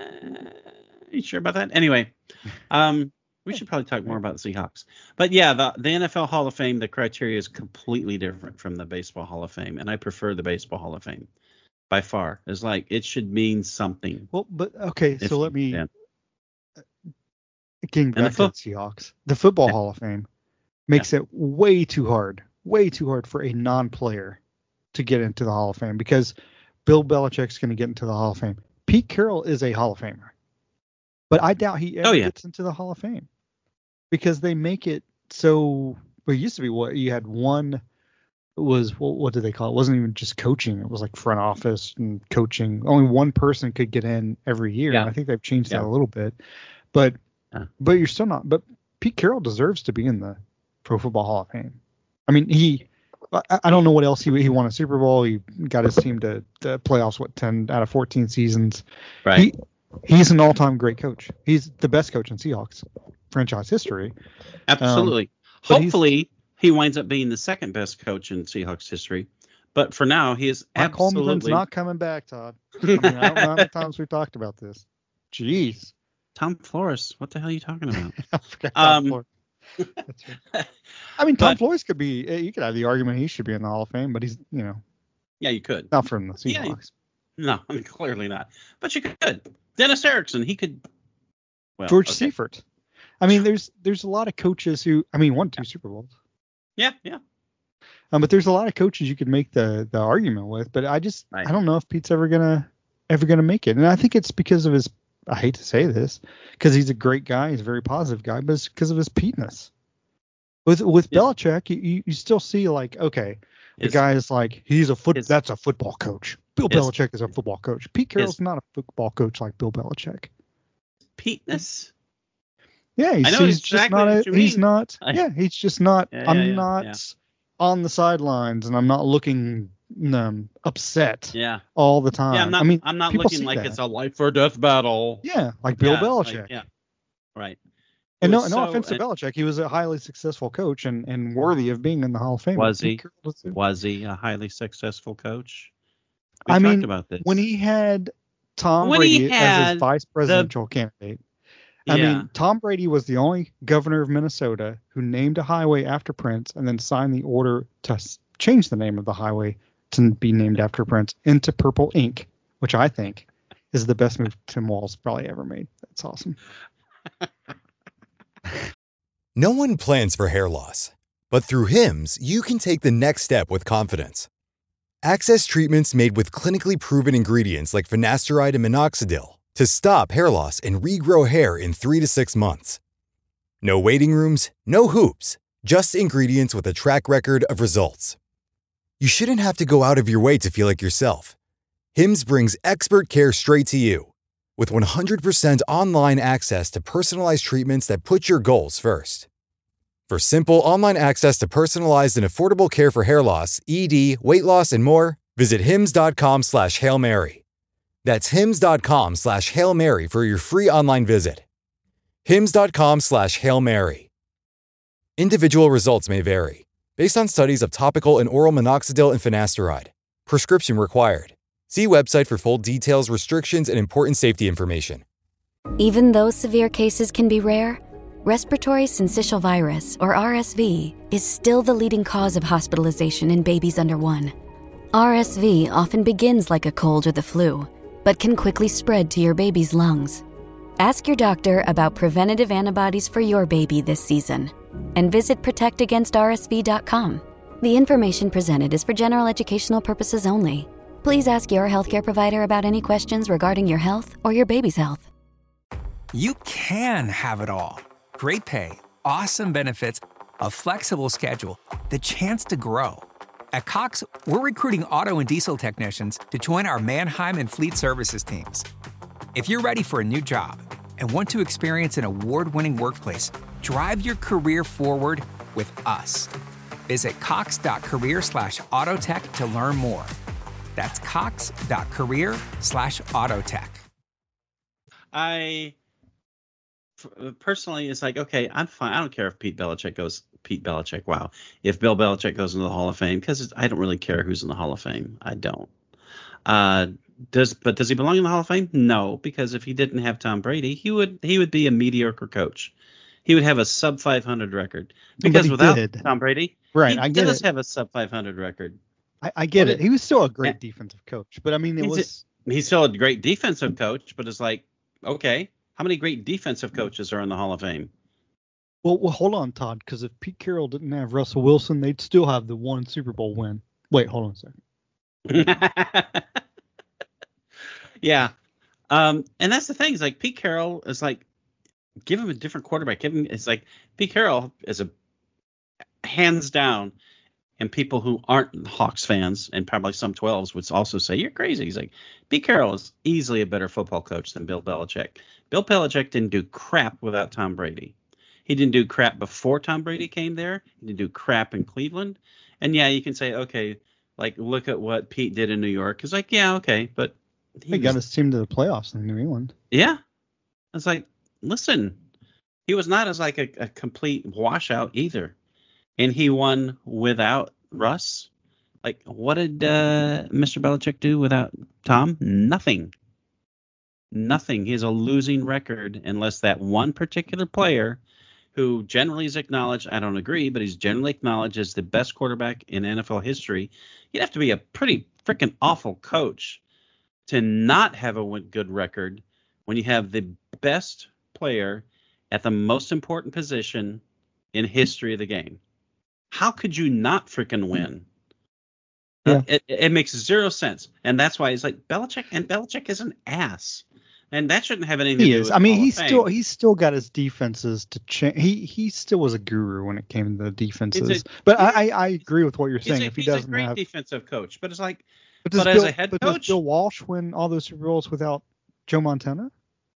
you sure about that? Anyway, um, we should probably talk more about the Seahawks. But yeah, the the N F L Hall of Fame, the criteria is completely different from the Baseball Hall of Fame, and I prefer the Baseball Hall of Fame by far. It's like it should mean something. Well, but okay, if so let you me can. getting And the back to fo- the Seahawks. The Football Yeah. Hall of Fame makes it way too hard, way too hard for a non-player to get into the Hall of Fame because Bill Belichick's going to get into the Hall of Fame. Pete Carroll is a Hall of Famer, but I doubt he ever Oh, yeah. gets into the Hall of Fame because they make it so. Well, it used to be what you had one was what, what did they call it? It wasn't even just coaching; it was like front office and coaching. Only one person could get in every year. Yeah. And I think they've changed Yeah. that a little bit, but Yeah. but you're still not. But Pete Carroll deserves to be in the Pro Football Hall of Fame. I mean, he. I, I don't know what else he he won a Super Bowl. He got his team to, to playoffs. What ten out of fourteen seasons. Right. He he's an all-time great coach. He's the best coach in Seahawks franchise history. Absolutely. but he's- Hopefully, he winds up being the second best coach in Seahawks history. But for now, he is Mike Holmgren's absolutely not coming back, Todd. I mean, I don't know how many times we've talked about this. Jeez. Tom Flores. What the hell are you talking about? I forgot Tom Um, Flores. That's right. I mean, Tom but- Flores could be. eh, You could have the argument he should be in the Hall of Fame, but he's, you know, Yeah, you could. not from the Yeah, Seahawks. No, I mean, clearly not. But you could. Dennis Erickson, he could. Well, George okay. Seifert. I mean, there's there's a lot of coaches who. I mean, won two Super Bowls. Yeah, yeah. Um, but there's a lot of coaches you could make the the argument with, but I just Right. I don't know if Pete's ever gonna ever gonna make it, and I think it's because of his. I hate to say this, because he's a great guy, he's a very positive guy, but it's because of his Pete-ness. With with Yeah. Belichick, you, you you still see like okay, the Is- guy is like he's a foot is- that's a football coach. Bill is- Belichick is a football coach. Pete Carroll's is- not a football coach like Bill Belichick. Peteness. Yeah, he's, I know he's exactly just not. A, what you he's mean. not. I- yeah, he's just not. Yeah, yeah, I'm yeah, not yeah. on the sidelines, and I'm not looking um, upset Yeah. all the time. Yeah, I'm not. I mean, I'm not people looking see like that. it's a life or death battle. Yeah, like Bill Yeah, Belichick. like, yeah. Right. And It no, was no so- offense to and- Belichick, he was a highly successful coach and, and worthy of being in the Hall of Fame. Was Pete he? Carroll was too. Was he a highly successful coach? We I talked mean, about this. when he had Tom When he Brady as had his vice presidential candidate. I Yeah. mean, Tom Brady was the only governor of Minnesota who named a highway after Prince and then signed the order to s- change the name of the highway to be named after Prince into purple ink, which I think is the best move Tim Walz probably ever made. That's awesome. No one plans for hair loss, but through Hims, you can take the next step with confidence. Access treatments made with clinically proven ingredients like finasteride and minoxidil to stop hair loss and regrow hair in three to six months. No waiting rooms, no hoops, just ingredients with a track record of results. You shouldn't have to go out of your way to feel like yourself. Hims brings expert care straight to you with one hundred percent online access to personalized treatments that put your goals first. For simple online access to personalized and affordable care for hair loss, E D, weight loss, and more, visit hims.com slash Hail Mary. That's hims.com slash Hail Mary for your free online visit. hims.com slash Hail Mary. Individual results may vary, based on studies of topical and oral minoxidil and finasteride. Prescription required. See website for full details, restrictions, and important safety information. Even though severe cases can be rare, respiratory syncytial virus, or R S V, is still the leading cause of hospitalization in babies under one. R S V often begins like a cold or the flu, but can quickly spread to your baby's lungs. Ask your doctor about preventative antibodies for your baby this season, and visit protect against R S V dot com. The information presented is for general educational purposes only. Please ask your healthcare provider about any questions regarding your health or your baby's health. You can have it all. Great pay, awesome benefits, a flexible schedule, the chance to grow. At Cox, we're recruiting auto and diesel technicians to join our Mannheim and Fleet Services teams. If you're ready for a new job and want to experience an award-winning workplace, drive your career forward with us. Visit cox.career slash autotech to learn more. That's cox.career slash autotech. I personally, it's like, okay, I'm fine. I don't care if Pete Belichick goes, Pete Belichick, wow. If Bill Belichick goes into the Hall of Fame, because I don't really care who's in the Hall of Fame. I don't. Uh, does but does he belong in the Hall of Fame? No, because if he didn't have Tom Brady, he would he would be a mediocre coach. He would have a sub five hundred record. Because without did. Tom Brady, right, he I get does it. have a sub five hundred record. I, I get Well, it. He was still a great yeah. defensive coach, but I mean, it He's was. a- he's still a great defensive coach, but it's like, okay, how many great defensive coaches are in the Hall of Fame? Well, well, hold on, Todd, because if Pete Carroll didn't have Russell Wilson, they'd still have the one Super Bowl win. Wait, hold on a second. Yeah. Um, and that's the thing. Is like Pete Carroll is like, give him a different quarterback. Give him, it's like Pete Carroll is a hands down, and people who aren't Hawks fans and probably some twelves would also say, you're crazy. He's like, Pete Carroll is easily a better football coach than Bill Belichick. Bill Belichick didn't do crap without Tom Brady. He didn't do crap before Tom Brady came there. He didn't do crap in Cleveland. And yeah, you can say, okay, like, look at what Pete did in New York. It's like, yeah, okay, but He got his team to the playoffs in New England. Yeah. It's like, listen, he was not as like a, a complete washout either. And he won without Russ. Like, what did uh, Mister Belichick do without Tom? Nothing. Nothing. He has a losing record unless that one particular player who generally is acknowledged, I don't agree, but he's generally acknowledged as the best quarterback in N F L history. You'd have to be a pretty freaking awful coach to not have a good record when you have the best player at the most important position in history of the game. How could you not freaking win? Yeah. Uh, it, it makes zero sense. And that's why he's like Belichick, and Belichick is an ass. And that shouldn't have anything He to do is. with I mean, Hall of he's Fame. still he's still got his defenses to change. He he still was a guru when it came to the defenses. It's a- but I, I I agree with what you're He's saying. a, if he he's a doesn't great have, defensive coach, but it's like, but, does but Bill, as a head but coach, does Bill Walsh win all those Super Bowls without Joe Montana?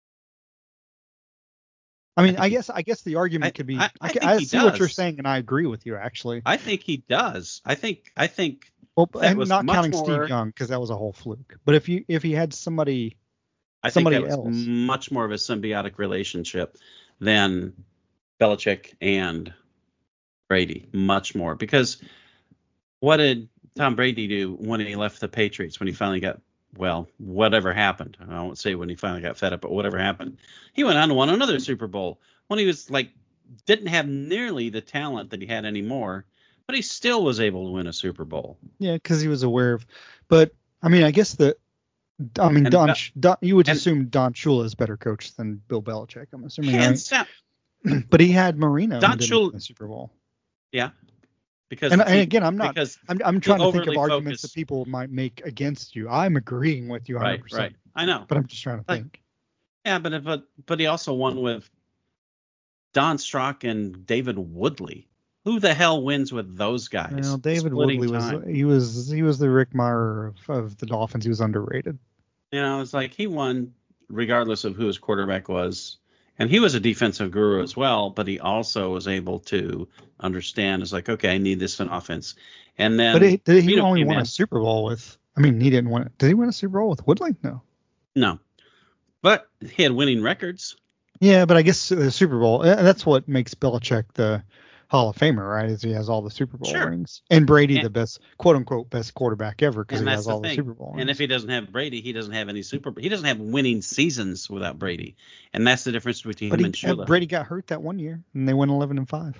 I mean, I, I think he- guess I guess the argument I- could be. I- I, I ca- think I he see what you're does. saying, and I agree with you actually. I think he does. I think I think Well, that and was not much counting more- Steve Young because that was a whole fluke. But if you if he had somebody. I think Somebody that was else. much more of a symbiotic relationship than Belichick and Brady. Much more, because what did Tom Brady do when he left the Patriots? When he finally got, well, whatever happened. I won't say when he finally got fed up, but whatever happened. He went on to win another Super Bowl when he was like didn't have nearly the talent that he had anymore, but he still was able to win a Super Bowl. Yeah, because he was aware of. But I mean, I guess the. I mean, And Don, Be- Sh- Don. You would and- assume Don Shula is a better coach than Bill Belichick. I'm assuming, Hands down. right? But he had Marino Don who didn't Shula- win the Super Bowl. Yeah. Because And, he- and again, I'm not. because I'm, I'm trying to think of overly arguments focused- that people might make against you. I'm agreeing with you one hundred right, percent. right. I know. But I'm just trying to Like, think. Yeah, but but but he also won with Don Strock and David Woodley. Who the hell wins with those guys? Well, David Splitting Woodley was time. he was he was the Rick Meyer of, of the Dolphins. He was underrated. You know, it's like he won regardless of who his quarterback was. And he was a defensive guru as well, but he also was able to understand. It's like, okay, I need this in offense. And then But he, did he Marino only came won in. a Super Bowl with? I mean, he didn't win it. Did he win a Super Bowl with Woodley? No. No. But he had winning records. Yeah, but I guess the Super Bowl, uh, that's what makes Belichick the Hall of Famer, right? Is he has all the Super Bowl Sure. rings. And Brady, And- the best, quote unquote, best quarterback ever because And he that's has the all the thing. Super Bowl rings. And if he doesn't have Brady, he doesn't have any super. He doesn't have winning seasons without Brady, and that's the difference between but him he, and uh, Shula. Brady got hurt that one year and they went eleven and five.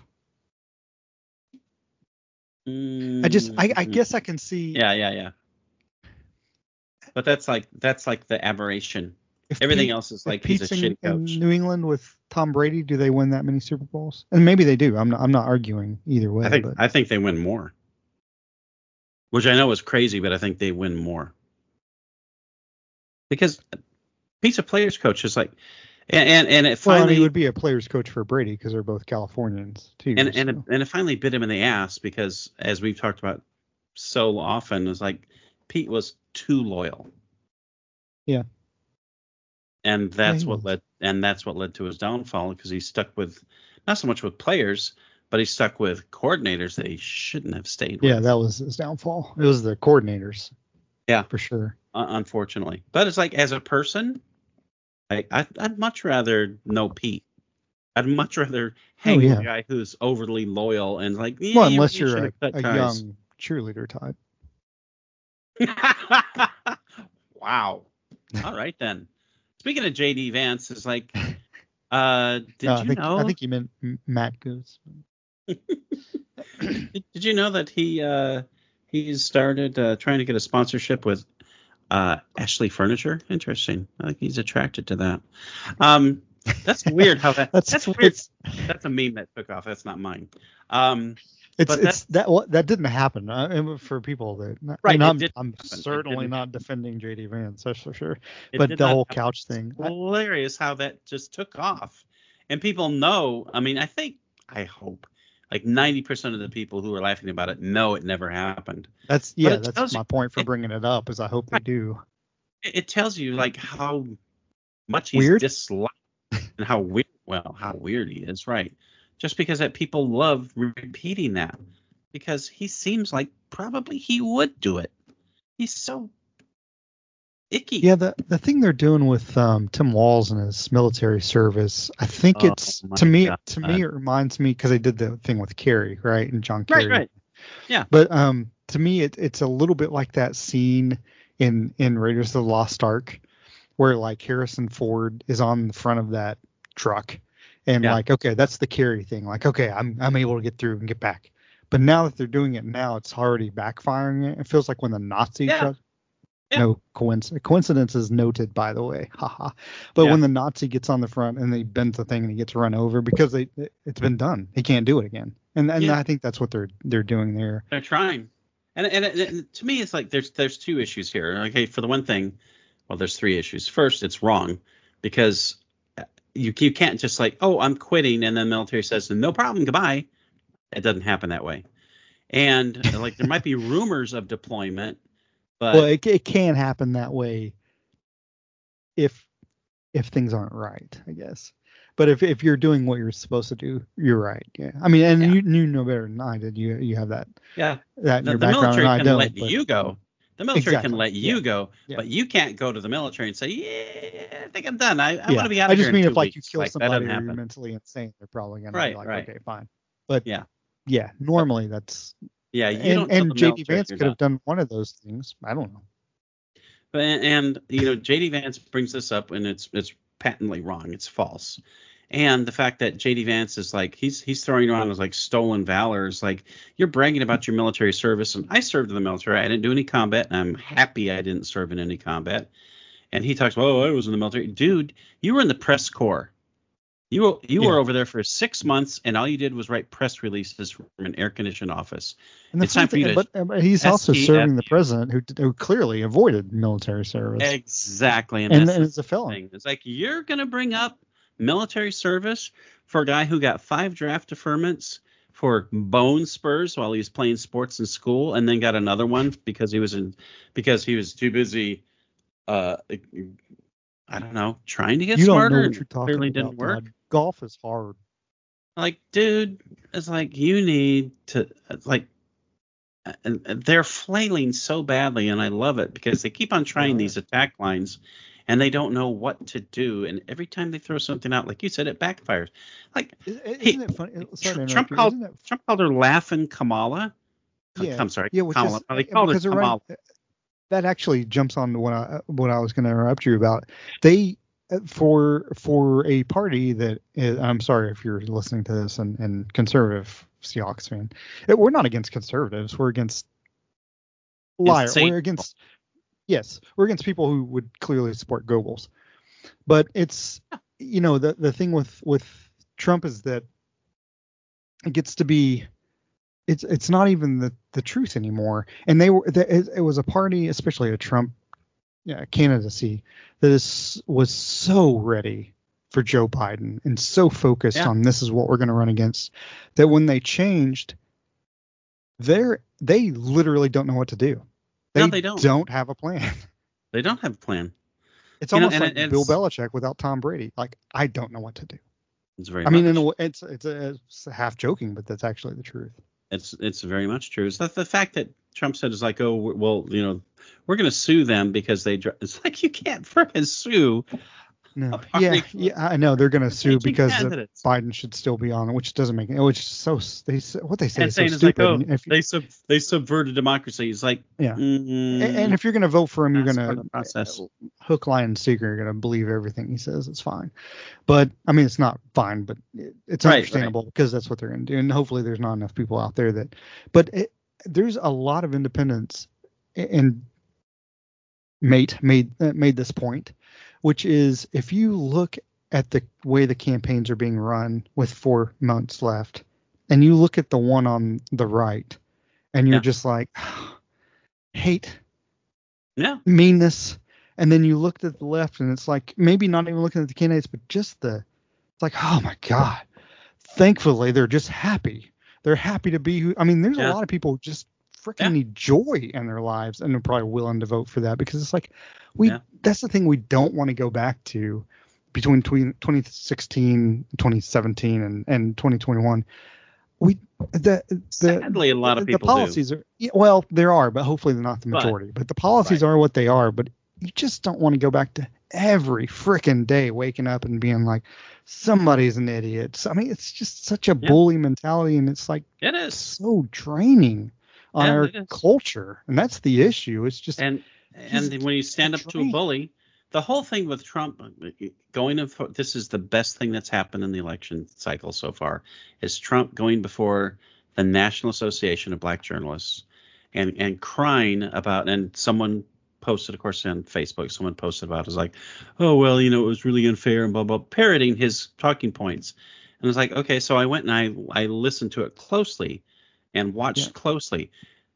I just, I, I Mm, guess I can see. Yeah, yeah, yeah. But that's like that's like the aberration. if Everything Pete- else is if like he's a Pete's in, shitty coach. in New England with Tom Brady, do they win that many Super Bowls? And maybe they do. I'm not, I'm not arguing either way. I think but I think they win more, which I know is crazy, but I think they win more. because Pete's a players coach. Is like, and and, and it Well, finally and he would be a players coach for Brady because they're both Californians too. and so. and it, and it finally bit him in the ass because, as we've talked about so often, it's like Pete was too loyal. Yeah. And that's Yeah, what was. led and that's what led to his downfall, because he stuck with not so much with players, but he stuck with coordinators that he shouldn't have stayed with. Yeah, that was his downfall. It was the coordinators. Yeah, for sure. Uh, unfortunately, but it's like, as a person, I I'd, I'd much rather know Pete. I'd much rather hang Oh, yeah. with a guy who's overly loyal and like, yeah, Well, you unless really you're a, should've cut a ties. young cheerleader type. Wow. All right then. Speaking of J D Vance, is like, uh, did Uh, I you think know? I think you meant M- Matt Goose. Did, did you know that he uh, he started uh, trying to get a sponsorship with uh, Ashley Furniture? Interesting. I think he's attracted to that. Um, that's weird. How that That's- that's, weird. That's a meme that took off. That's not mine. Um, It's But it's that what that didn't happen uh, and for people that Right, And it I'm didn't I'm happen. It certainly didn't not defending J D Vance, that's for sure. it But did the not whole happen. couch thing, I- Hilarious how that just took off, and people know. I mean, I think I hope like ninety percent of the people who are laughing about it know it never happened. that's yeah, it tells that's you- my point for it- bringing it up. Is I hope they Right. do. It, it tells you like how much he's Weird? disliked and how weird. Well, how weird he is, right? Just because that people love repeating that, because he seems like probably he would do it. He's so icky. Yeah, the the thing they're doing with um, Tim Walz and his military service, I think Oh, it's my to me God. to me it reminds me because they did the thing with Kerry, right, and John Kerry. Right, right. Yeah. But um, to me, it, it's a little bit like that scene in in Raiders of the Lost Ark, where like Harrison Ford is on the front of that truck, and Yeah. like, okay, that's the Kerry thing. Like, okay, I'm I'm able to get through and get back. But now that they're doing it now, it's already backfiring. It feels like when the Nazi Yeah. truck. Yeah. No coincidence. Coincidence is noted, by the way. Haha. But Yeah. when the Nazi gets on the front and they bend the thing and he gets run over because they it's been done, he can't do it again. And and Yeah. I think that's what they're they're doing there. They're trying, and and, it, and to me, it's like there's there's two issues here. Okay, for the one thing, well, there's three issues. First, it's wrong because you you can't just like, oh, I'm quitting, and then the military says no problem, goodbye. It doesn't happen that way. And like there might be rumors of deployment, but Well, it, it can happen that way if if things aren't right, I guess. But if if you're doing what you're supposed to do, you're right. Yeah. I mean, and Yeah. you you know better than I did. You you have that yeah, that in the, your the background, military and I can don't. let but- you go. The military Exactly, can let you yeah. go, Yeah. but you can't go to the military and say, yeah, I think I'm done. I, I yeah. want to be out of I just here in mean two if like you weeks. kill Like, that somebody doesn't or you're happen. mentally insane, they're probably gonna Right, be like, right. okay, fine. But Yeah. yeah, normally that's Yeah, you and don't tell and the J D military Vance you're could have done. done one of those things. I don't know. But and you know, J D Vance brings this up, and it's it's patently wrong. It's false. And the fact that J D Vance is like he's he's throwing around as like stolen valor is like you're bragging about your military service. And I served in the military. I didn't do any combat, and I'm happy I didn't serve in any combat. And he talks, oh, I was in the military, dude. You were in the press corps. You were you Yeah. were over there for six months, and all you did was write press releases from an air conditioned office. And the It's time funny for you thing- to but, but he's also S T F serving the you. president who, who clearly avoided military service. Exactly, and, And- that's and the it's a felon. thing. It's like you're gonna bring up military service for a guy who got five draft deferments for bone spurs while he was playing sports in school, and then got another one because he was in because he was too busy. Uh, I don't know, trying to get You don't smarter. know what and you're it talking clearly about. didn't work. Todd. Golf is hard. Like, dude, it's like you need to it's like. And and they're flailing so badly, and I love it because they keep on trying Yeah. these attack lines, and they don't know what to do. And every time they throw something out, like you said, it backfires. Like Is- Isn't He- it funny? Sorry to Trump interrupt you. called Isn't it Trump called her laughing Kamala. Yeah, I'm sorry, yeah, which Kamala. is, Oh, they yeah, called her because they're Kamala. right- that actually jumps on to what I what I was going to interrupt you about. They uh, for for a party that is, I'm sorry if you're listening to this and, and conservative Seahawks fan, uh, we're not against conservatives. We're against liar. Insane We're against yes, we're against people who would clearly support Goebbels. But it's you know the the thing with with Trump is that it gets to be it's it's not even the, the truth anymore. And they were the, it, it was a party, especially a Trump yeah, candidacy that is was so ready for Joe Biden and so focused Yeah. on this is what we're going to run against that when they changed, they're they literally don't know what to do. They, No, they don't. don't have a plan. They don't have a plan. It's You know, almost and like it- Bill it's- Belichick without Tom Brady. Like, I don't know what to do. It's very I mean, much. in a, way- it's it's, a, it's half joking, but that's actually the truth. It's it's very much true. It's the, the fact that Trump said is like, oh, well, you know, we're going to sue them because they. dr-" It's like you can't frickin' sue. No, A party yeah, for yeah, I know they're going to sue making because uh, candidates. Biden should still be on, which doesn't make it. Which is so they say- what they say And is so saying it's like, stupid. oh, And if you- they sub they subverted democracy. It's like, Yeah. mm, and, and if you're going to vote for him, you're that's going part of the to process. hook, line, and sinker. You're going to believe everything he says. It's fine, but I mean, it's not fine, but it, it's Right, understandable because that's what they're going to do. And hopefully, there's not enough people out there that. But it, there's a lot of independents, and mate made uh, made this point, which is if you look at the way the campaigns are being run with four months left, and you look at the one on the right, and you're Yeah. just like, hate, yeah, meanness, and then you looked at the left, and it's like maybe not even looking at the candidates, but just the, it's like, oh my God. Thankfully, they're just happy. They're happy to be who. I mean, there's Yeah. a lot of people who just freaking Yeah. need joy in their lives, and they're probably willing to vote for that because it's like we. Yeah. That's the thing we don't want to go back to between twenty sixteen, twenty seventeen, and and twenty twenty-one. We the the Sadly, a lot of the people policies are yeah, well, there are, but hopefully they're not the But- majority. But, the policies right. are what they are. But you just don't want to go back to every freaking day waking up and being like somebody's an idiot. So, I mean, it's just such a Yeah. bully mentality, and it's like do. It it's is. so draining on Yeah, our it is. culture, and that's the issue. It's just And and He's when you stand up to a drained. bully, the whole thing with Trump going in for, this is the best thing that's happened in the election cycle so far is Trump going before the National Association of Black Journalists and and crying about, and someone posted, of course, on Facebook, someone posted about it, was like, oh, well, you know, it was really unfair and blah, blah, parroting his talking points. And I was like, okay, so I went and I, I listened to it closely and watched Yeah. closely.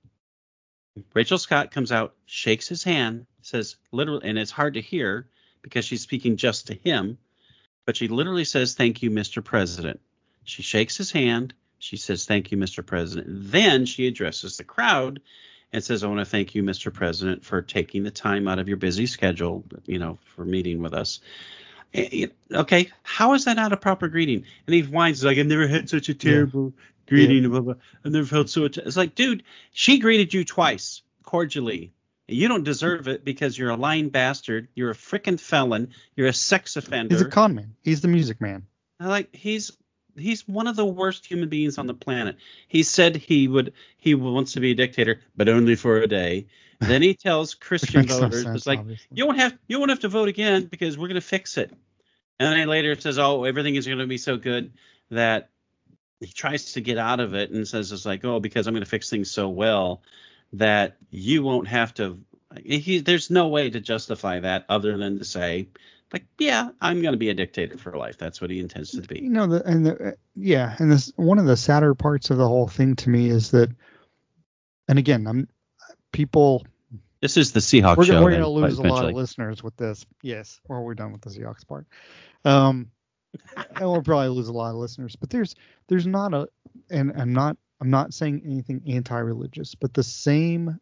Rachel Scott comes out, shakes his hand, says literally, and it's hard to hear because she's speaking just to him, but she literally says, thank you, Mister President. She shakes his hand. She says, thank you, Mister President. Then she addresses the crowd and says, I want to thank you, Mister President, for taking the time out of your busy schedule, you know, for meeting with us. Eh, Okay, how is that not a proper greeting? And he whines like, I've never had such a terrible greeting. Blah, blah. I've never felt so. It's like, dude, she greeted you twice cordially. You don't deserve it because you're a lying bastard. You're a frickin' felon. You're a sex offender. he's a con man. He's the music man. Like he's he's one of the worst human beings on the planet. He said he would he wants to be a dictator, but only for a day. Then he tells Christian makes no voters, sense, it's like obviously. you won't have you won't have to vote again because we're gonna fix it. And then later it says, oh, everything is gonna be so good that he tries to get out of it and says it's like, oh, because I'm gonna fix things so well that you won't have to. He, there's no way to justify that other than to say, like, yeah, I'm going to be a dictator for life. That's what he intends to You be. know, the, and the, yeah, and this one of the sadder parts of the whole thing to me is that, and again, I'm people. This is the Seahawks We're, show. gonna- we're then, going to lose a lot eventually. of listeners with this. Yes, or we're done with the Seahawks part. Um, and we'll probably lose a lot of listeners. But there's there's not a, and I'm not I'm not saying anything anti-religious, but the same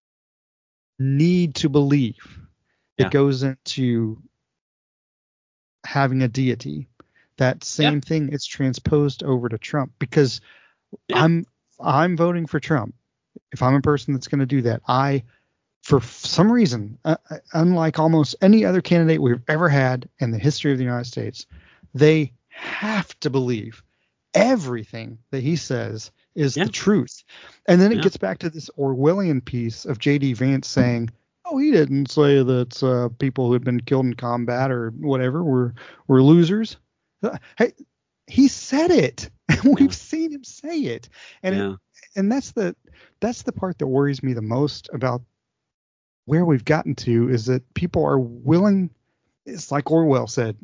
need to believe that Yeah. goes into having a deity. That same Yeah. thing is transposed over to Trump because Yeah. I'm I'm voting for Trump. If I'm a person that's going to do that, I, for f- some reason, uh, uh, unlike almost any other candidate we've ever had in the history of the United States, they have to believe everything that he says is Yeah. the truth. And then it Yeah. gets back to this Orwellian piece of J D Vance saying, oh, he didn't say that uh, people who had been killed in combat or whatever were, were losers. Uh, Hey, he said it. We've Yeah. seen him say it. And it, Yeah. and that's the that's the part that worries me the most about where we've gotten to is that people are willing. It's like Orwell said.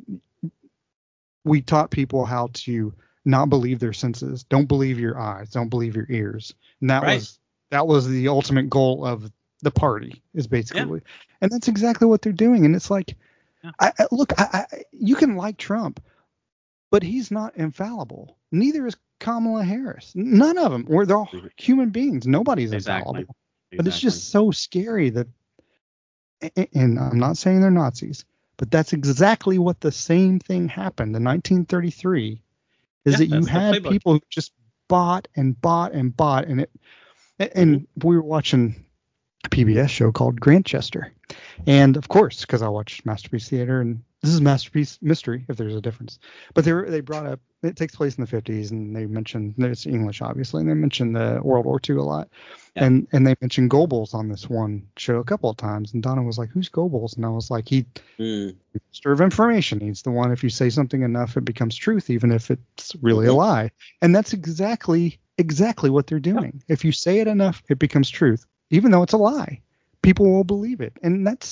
We taught people how to not believe their senses. Don't believe your eyes. Don't believe your ears. And that Right. was that was the ultimate goal of the party is basically, yeah. what, and that's exactly what they're doing. And it's like, yeah. I, I, look, I, I, you can like Trump, but he's not infallible. Neither is Kamala Harris. None of them. Or they're all human beings. Nobody's exactly. infallible. Exactly. But it's just so scary that, and I'm not saying they're Nazis, but that's exactly what the same thing happened in nineteen thirty-three. Is yeah, that you had people who just bought and bought and bought, and it, and we were watching a P B S show called Grantchester, and of course, because I watched Masterpiece Theater, and this is Masterpiece Mystery, if there's a difference. But they were, they brought up, it takes place in the fifties, and they mentioned, it's English obviously, and they mentioned the World War Two a lot, yeah. and and they mentioned Goebbels on this one show a couple of times, and Donna was like, "Who's Goebbels?" And I was like, "He, mm. Minister of Information. He's the one. If you say something enough, it becomes truth, even if it's really mm-hmm. a lie." And that's exactly exactly what they're doing. Yeah. If you say it enough, it becomes truth, even though it's a lie. People will believe it, and that's.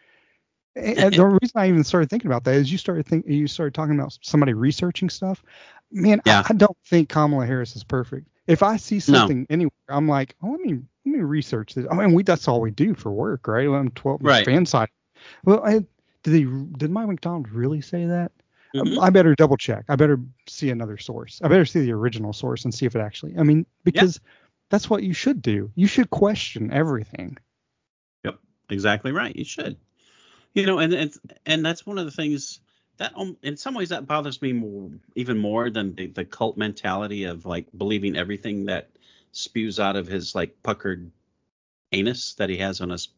And the reason I even started thinking about that is you started think you started talking about somebody researching stuff. Man, yeah. I, I don't think Kamala Harris is perfect. If I see something no. anywhere, I'm like, oh, let me let me research this. I mean, we that's all we do for work, right? I'm twelve right. fan side. Well, I, did he did Mike McDonald really say that? Mm-hmm. I better double check. I better see another source. I better see the original source and see if it actually. I mean, because yep. that's what you should do. You should question everything. Yep, exactly right. You should. You know, and and and that's one of the things that, um, in some ways, that bothers me more, even more than the, the cult mentality of like believing everything that spews out of his like puckered anus that he has on his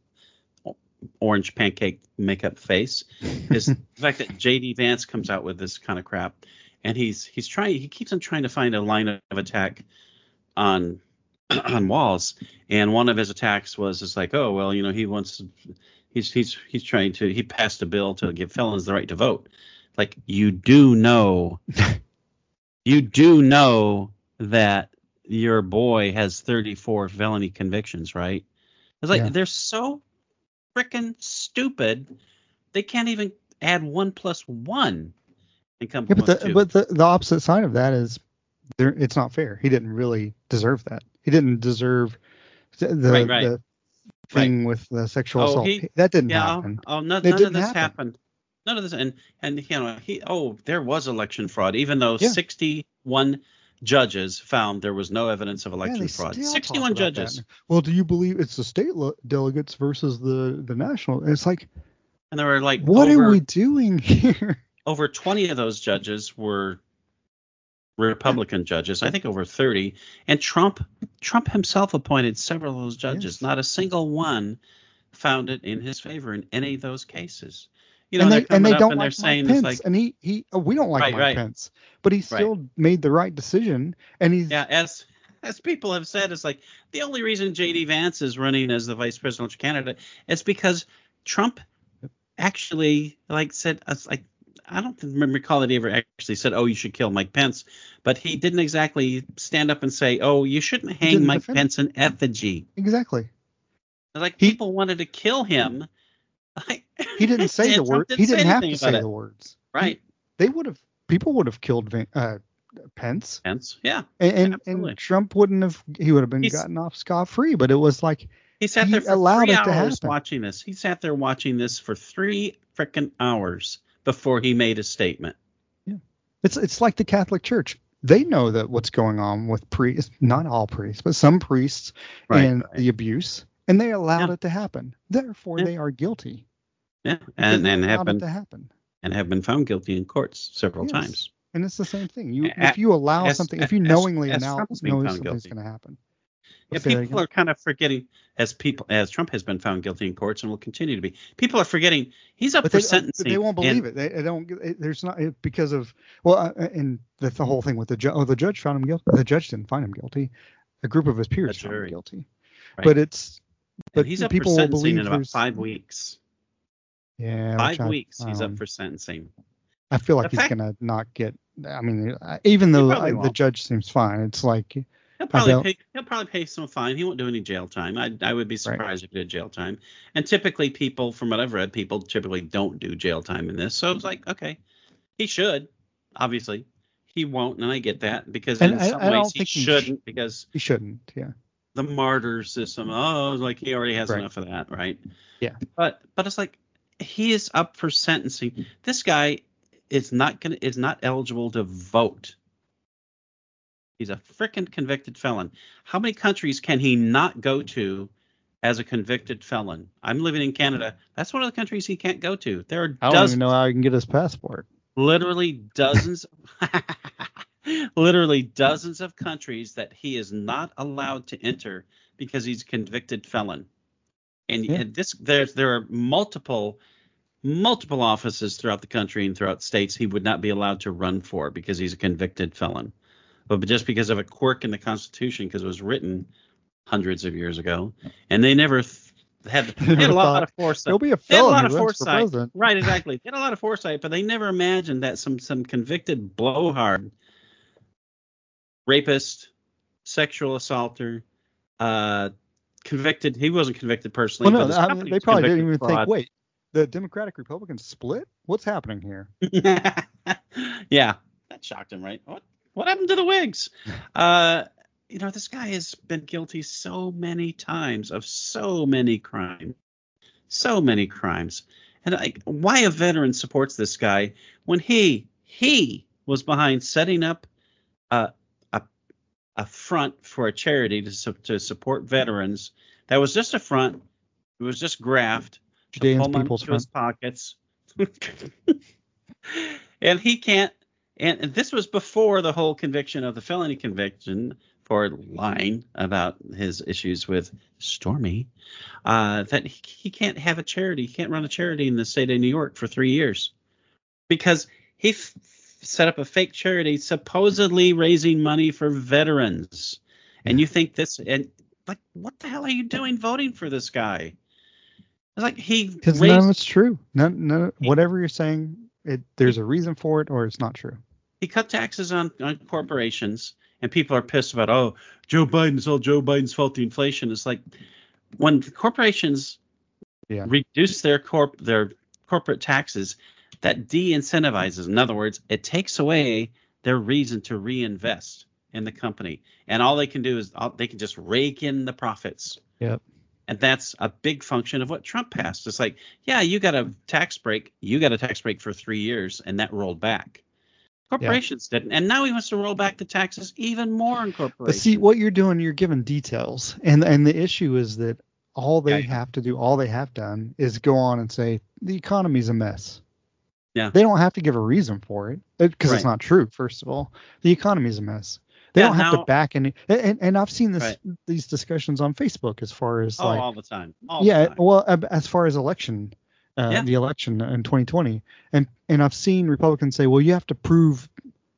orange pancake makeup face. Is the fact that J D Vance comes out with this kind of crap, and he's he's trying he keeps on trying to find a line of attack on on Walz, and one of his attacks was just like, oh well, you know, he wants. He's he's he's trying to he passed a bill to give felons the right to vote. Like, you do know, you do know that your boy has thirty-four felony convictions, right? It's like yeah. they're so freaking stupid. They can't even add one plus one and come yeah, plus but the, two. But the, the opposite side of that is there. It's not fair. He didn't really deserve that. He didn't deserve the right, right. the thing right. with the sexual oh, assault. He, that didn't yeah, happen. Oh, no, none of this happen. happened. None of this, and and you know, he oh, there was election fraud, even though yeah. sixty-one judges found there was no evidence of election yeah, fraud. sixty-one judges. Well, do you believe it's the state lo- delegates versus the the national? It's like, and there were like, what over, are we doing here? Over twenty of those judges were Republican judges. I think over thirty, and Trump Trump himself appointed several of those judges. Yes. Not a single one found it in his favor in any of those cases. You know, and they, and they don't and like saying Mike Pence, like, and he he oh, we don't like right, Mike right. Pence, but he still right. made the right decision, and he's yeah as as people have said, it's like the only reason J D Vance is running as the vice presidential candidate is because Trump actually like said like I don't recall that he ever actually said, oh, you should kill Mike Pence, but he didn't exactly stand up and say, oh, you shouldn't hang Mike Pence in effigy. Exactly. Like he, people wanted to kill him. Like, he didn't say the word. He didn't have to say it. the words. Right. He, they would have. People would have killed Van, uh, Pence. Pence. Yeah. And and, and Trump wouldn't have. He would have been He's, gotten off scot free. But it was like he sat he there for allowed three it to hours happen. watching this. He sat there watching this for three freaking hours before he made a statement. Yeah. It's it's like the Catholic Church. They know that what's going on with priests, not all priests, but some priests, right, and right. the abuse. And they allowed yeah. it to happen. Therefore, yeah. they are guilty. Yeah, and and have been to happen. and have been found guilty in courts several yes. times. And it's the same thing. You, a, if you allow as, something, if you knowingly as, allow as know something's going to happen. Yeah, people are kind of forgetting, as people as Trump has been found guilty in courts and will continue to be. People are forgetting he's up but for they, sentencing. They won't believe and, it. They, they don't. It, there's not it, because of well, uh, and the, the whole thing with the judge. Oh, the judge found him guilty. The judge didn't find him guilty. A group of his peers found him guilty. Right. But it's. But and he's up people for sentencing in about there's... five weeks. Yeah, five I, weeks. um, He's up for sentencing. I feel like the he's fact, gonna not get. I mean, even though the won't. judge seems fine, it's like he'll probably pay. He'll probably pay some fine. He won't do any jail time. I I would be surprised right. if he did jail time. And typically, people, from what I've read, people typically don't do jail time in this. So it's like, okay, he should. Obviously, he won't, and I get that because and in I, some I ways he he shouldn't sh- because he shouldn't. Yeah. the martyr system. Oh, like he already has Right. enough of that, right? Yeah. But but it's like he is up for sentencing. This guy is not gonna is not eligible to vote. He's a frickin' convicted felon. How many countries can he not go to as a convicted felon? I'm living in Canada. That's one of the countries he can't go to. There are I don't dozens, even know how he can get his passport. literally dozens, literally dozens of countries that he is not allowed to enter because he's a convicted felon. And, Yeah. and this there's there are multiple multiple offices throughout the country and throughout states he would not be allowed to run for because he's a convicted felon. But just because of a quirk in the Constitution, because it was written hundreds of years ago, and they never th- had, they had a lot, lot of foresight. He'll be a They had a felon lot who of runs for foresight, president. right? Exactly. They had a lot of foresight, but they never imagined that some some convicted blowhard, rapist, sexual assaulter, uh, convicted. He wasn't convicted personally. Well, no, but his I mean, company they was probably didn't convicted even think, fraud. wait, the Democratic Republicans split? What's happening here? Yeah, that shocked him, right? What what happened to the Whigs? Uh, you know, this guy has been guilty so many times of so many crimes, so many crimes. And like, why a veteran supports this guy when he he was behind setting up a a, a front for a charity to su- to support veterans? That was just a front. It was just graft. To Judeans pull money People's into his Front. pockets. And he can't. And this was before the whole conviction of the felony conviction for lying about his issues with Stormy. Uh, that he, he can't have a charity. He can't run a charity in the state of New York for three years because he f- set up a fake charity supposedly raising money for veterans. And you think this and like, what the hell are you doing voting for this guy? It's like he Because raised, none of it's true. None, none, whatever you're saying, it, there's a reason for it or it's not true. he cut taxes on, on corporations, and people are pissed about, oh, Joe Biden's all Joe Biden's fault, the inflation. It's like when corporations Yeah. reduce their corp their corporate taxes, that de-incentivizes. In other words, it takes away their reason to reinvest in the company, and all they can do is all, they can just rake in the profits. Yep. And that's a big function of what Trump passed. It's like, yeah, you got a tax break. You got a tax break for three years, and that rolled back. Corporations didn't. And now he wants to roll back the taxes even more on But corporations. see, what you're doing, you're giving details. And and the issue is that all they Yeah. have to do, all they have done is go on and say the economy's a mess. Yeah. They don't have to give a reason for it because it's Right. not true, first of all. The economy's a mess. They Yeah, don't have now- to back any. And, and I've seen this Right. these discussions on Facebook as far as oh, like, all the time. All yeah, the time. well, ab- as far as election, uh, Yeah. the election in twenty twenty, and and I've seen Republicans say, well, you have to prove.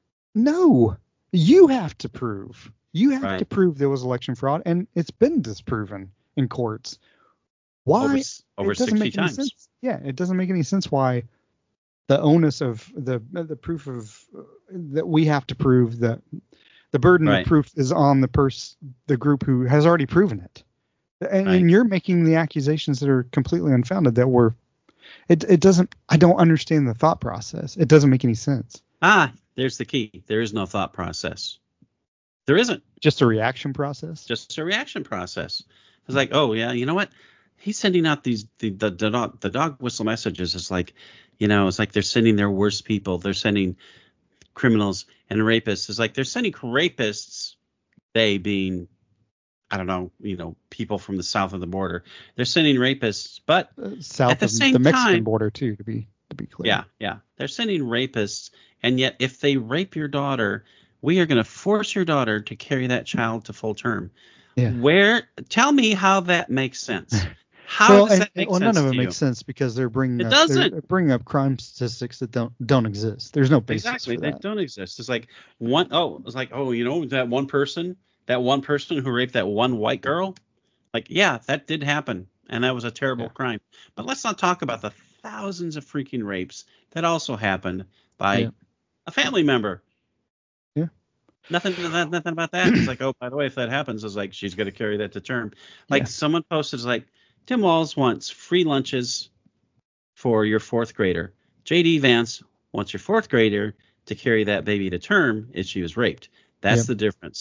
No, you have to prove. You have Right. to prove there was election fraud, and it's been disproven in courts. Why? Over, s- over it doesn't sixty make any times. sense. Yeah, it doesn't make any sense why the onus of the the proof of uh, that we have to prove that the burden Right. of proof is on the person, the group who has already proven it. And, Right. and you're making the accusations that are completely unfounded that were it it doesn't I don't understand the thought process. It doesn't make any sense. Ah, there's the key. There is no thought process. There isn't. Just a reaction process. Just a reaction process. It's like, oh yeah, you know what? He's sending out these the the, the, dog, the dog whistle messages. It's like, you know, it's like they're sending their worst people. They're sending criminals and rapists. It's like they're sending rapists. They being, I don't know, you know, people from the south of the border. They're sending rapists, but Uh, south At the of same the Mexican time- border too, to be to be clear. yeah, yeah, they're sending rapists. And yet, if they rape your daughter, we are going to force your daughter to carry that child to full term. Yeah. Where? Tell me how that makes sense. How well, does and, that make well, sense none of it to makes you? sense because they're bringing It up, they're doesn't. bringing up crime statistics that don't don't exist. There's no basis Exactly, for they that. don't exist. It's like one oh, it's like, oh, you know, that one person, that one person who raped that one white girl. Like, yeah, that did happen, and that was a terrible Yeah. crime. But let's not talk about the thousands of freaking rapes that also happened by Yeah. a family member. Yeah. Nothing, nothing, nothing about that. It's like, oh, by the way, if that happens, it's like she's going to carry that to term. Like Yeah. someone posted, it's like, Tim Walz wants free lunches for your fourth grader. J D Vance wants your fourth grader to carry that baby to term if she was raped. That's Yep. the difference.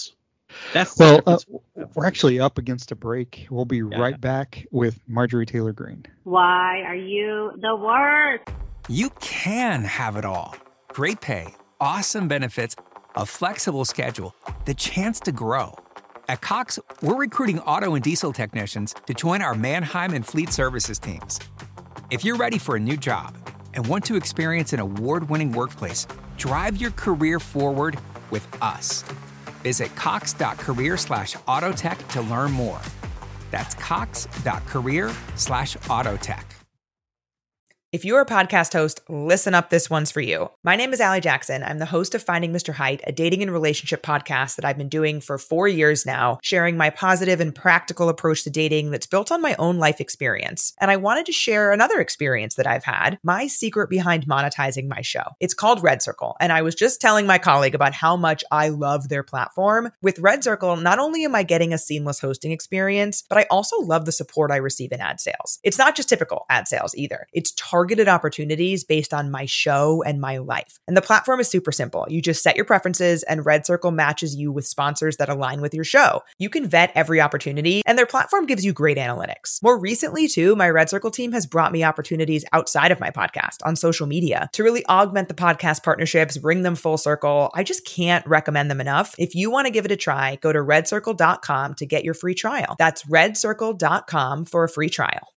That's the Well, uh, difference. we're actually up against a break. We'll be Yeah. right back with Marjorie Taylor Greene. Why are you the worst? You can have it all. Great pay, awesome benefits, a flexible schedule, the chance to grow. At Cox, we're recruiting auto and diesel technicians to join our Mannheim and Fleet Services teams. If you're ready for a new job and want to experience an award-winning workplace, drive your career forward with us. Visit cox.career slash autotech to learn more. That's cox.career slash autotech. If you're a podcast host, listen up, this one's for you. My name is Allie Jackson. I'm the host of Finding Mister Height, a dating and relationship podcast that I've been doing for four years now, sharing my positive and practical approach to dating that's built on my own life experience. And I wanted to share another experience that I've had, my secret behind monetizing my show. It's called Red Circle, and I was just telling my colleague about how much I love their platform. With Red Circle, not only am I getting a seamless hosting experience, but I also love the support I receive in ad sales. It's not just typical ad sales either. It's targeted opportunities based on my show and my life. And the platform is super simple. You just set your preferences and Red Circle matches you with sponsors that align with your show. You can vet every opportunity and their platform gives you great analytics. More recently too, my Red Circle team has brought me opportunities outside of my podcast on social media to really augment the podcast partnerships, bring them full circle. I just can't recommend them enough. If you want to give it a try, go to red circle dot com to get your free trial. That's red circle dot com for a free trial.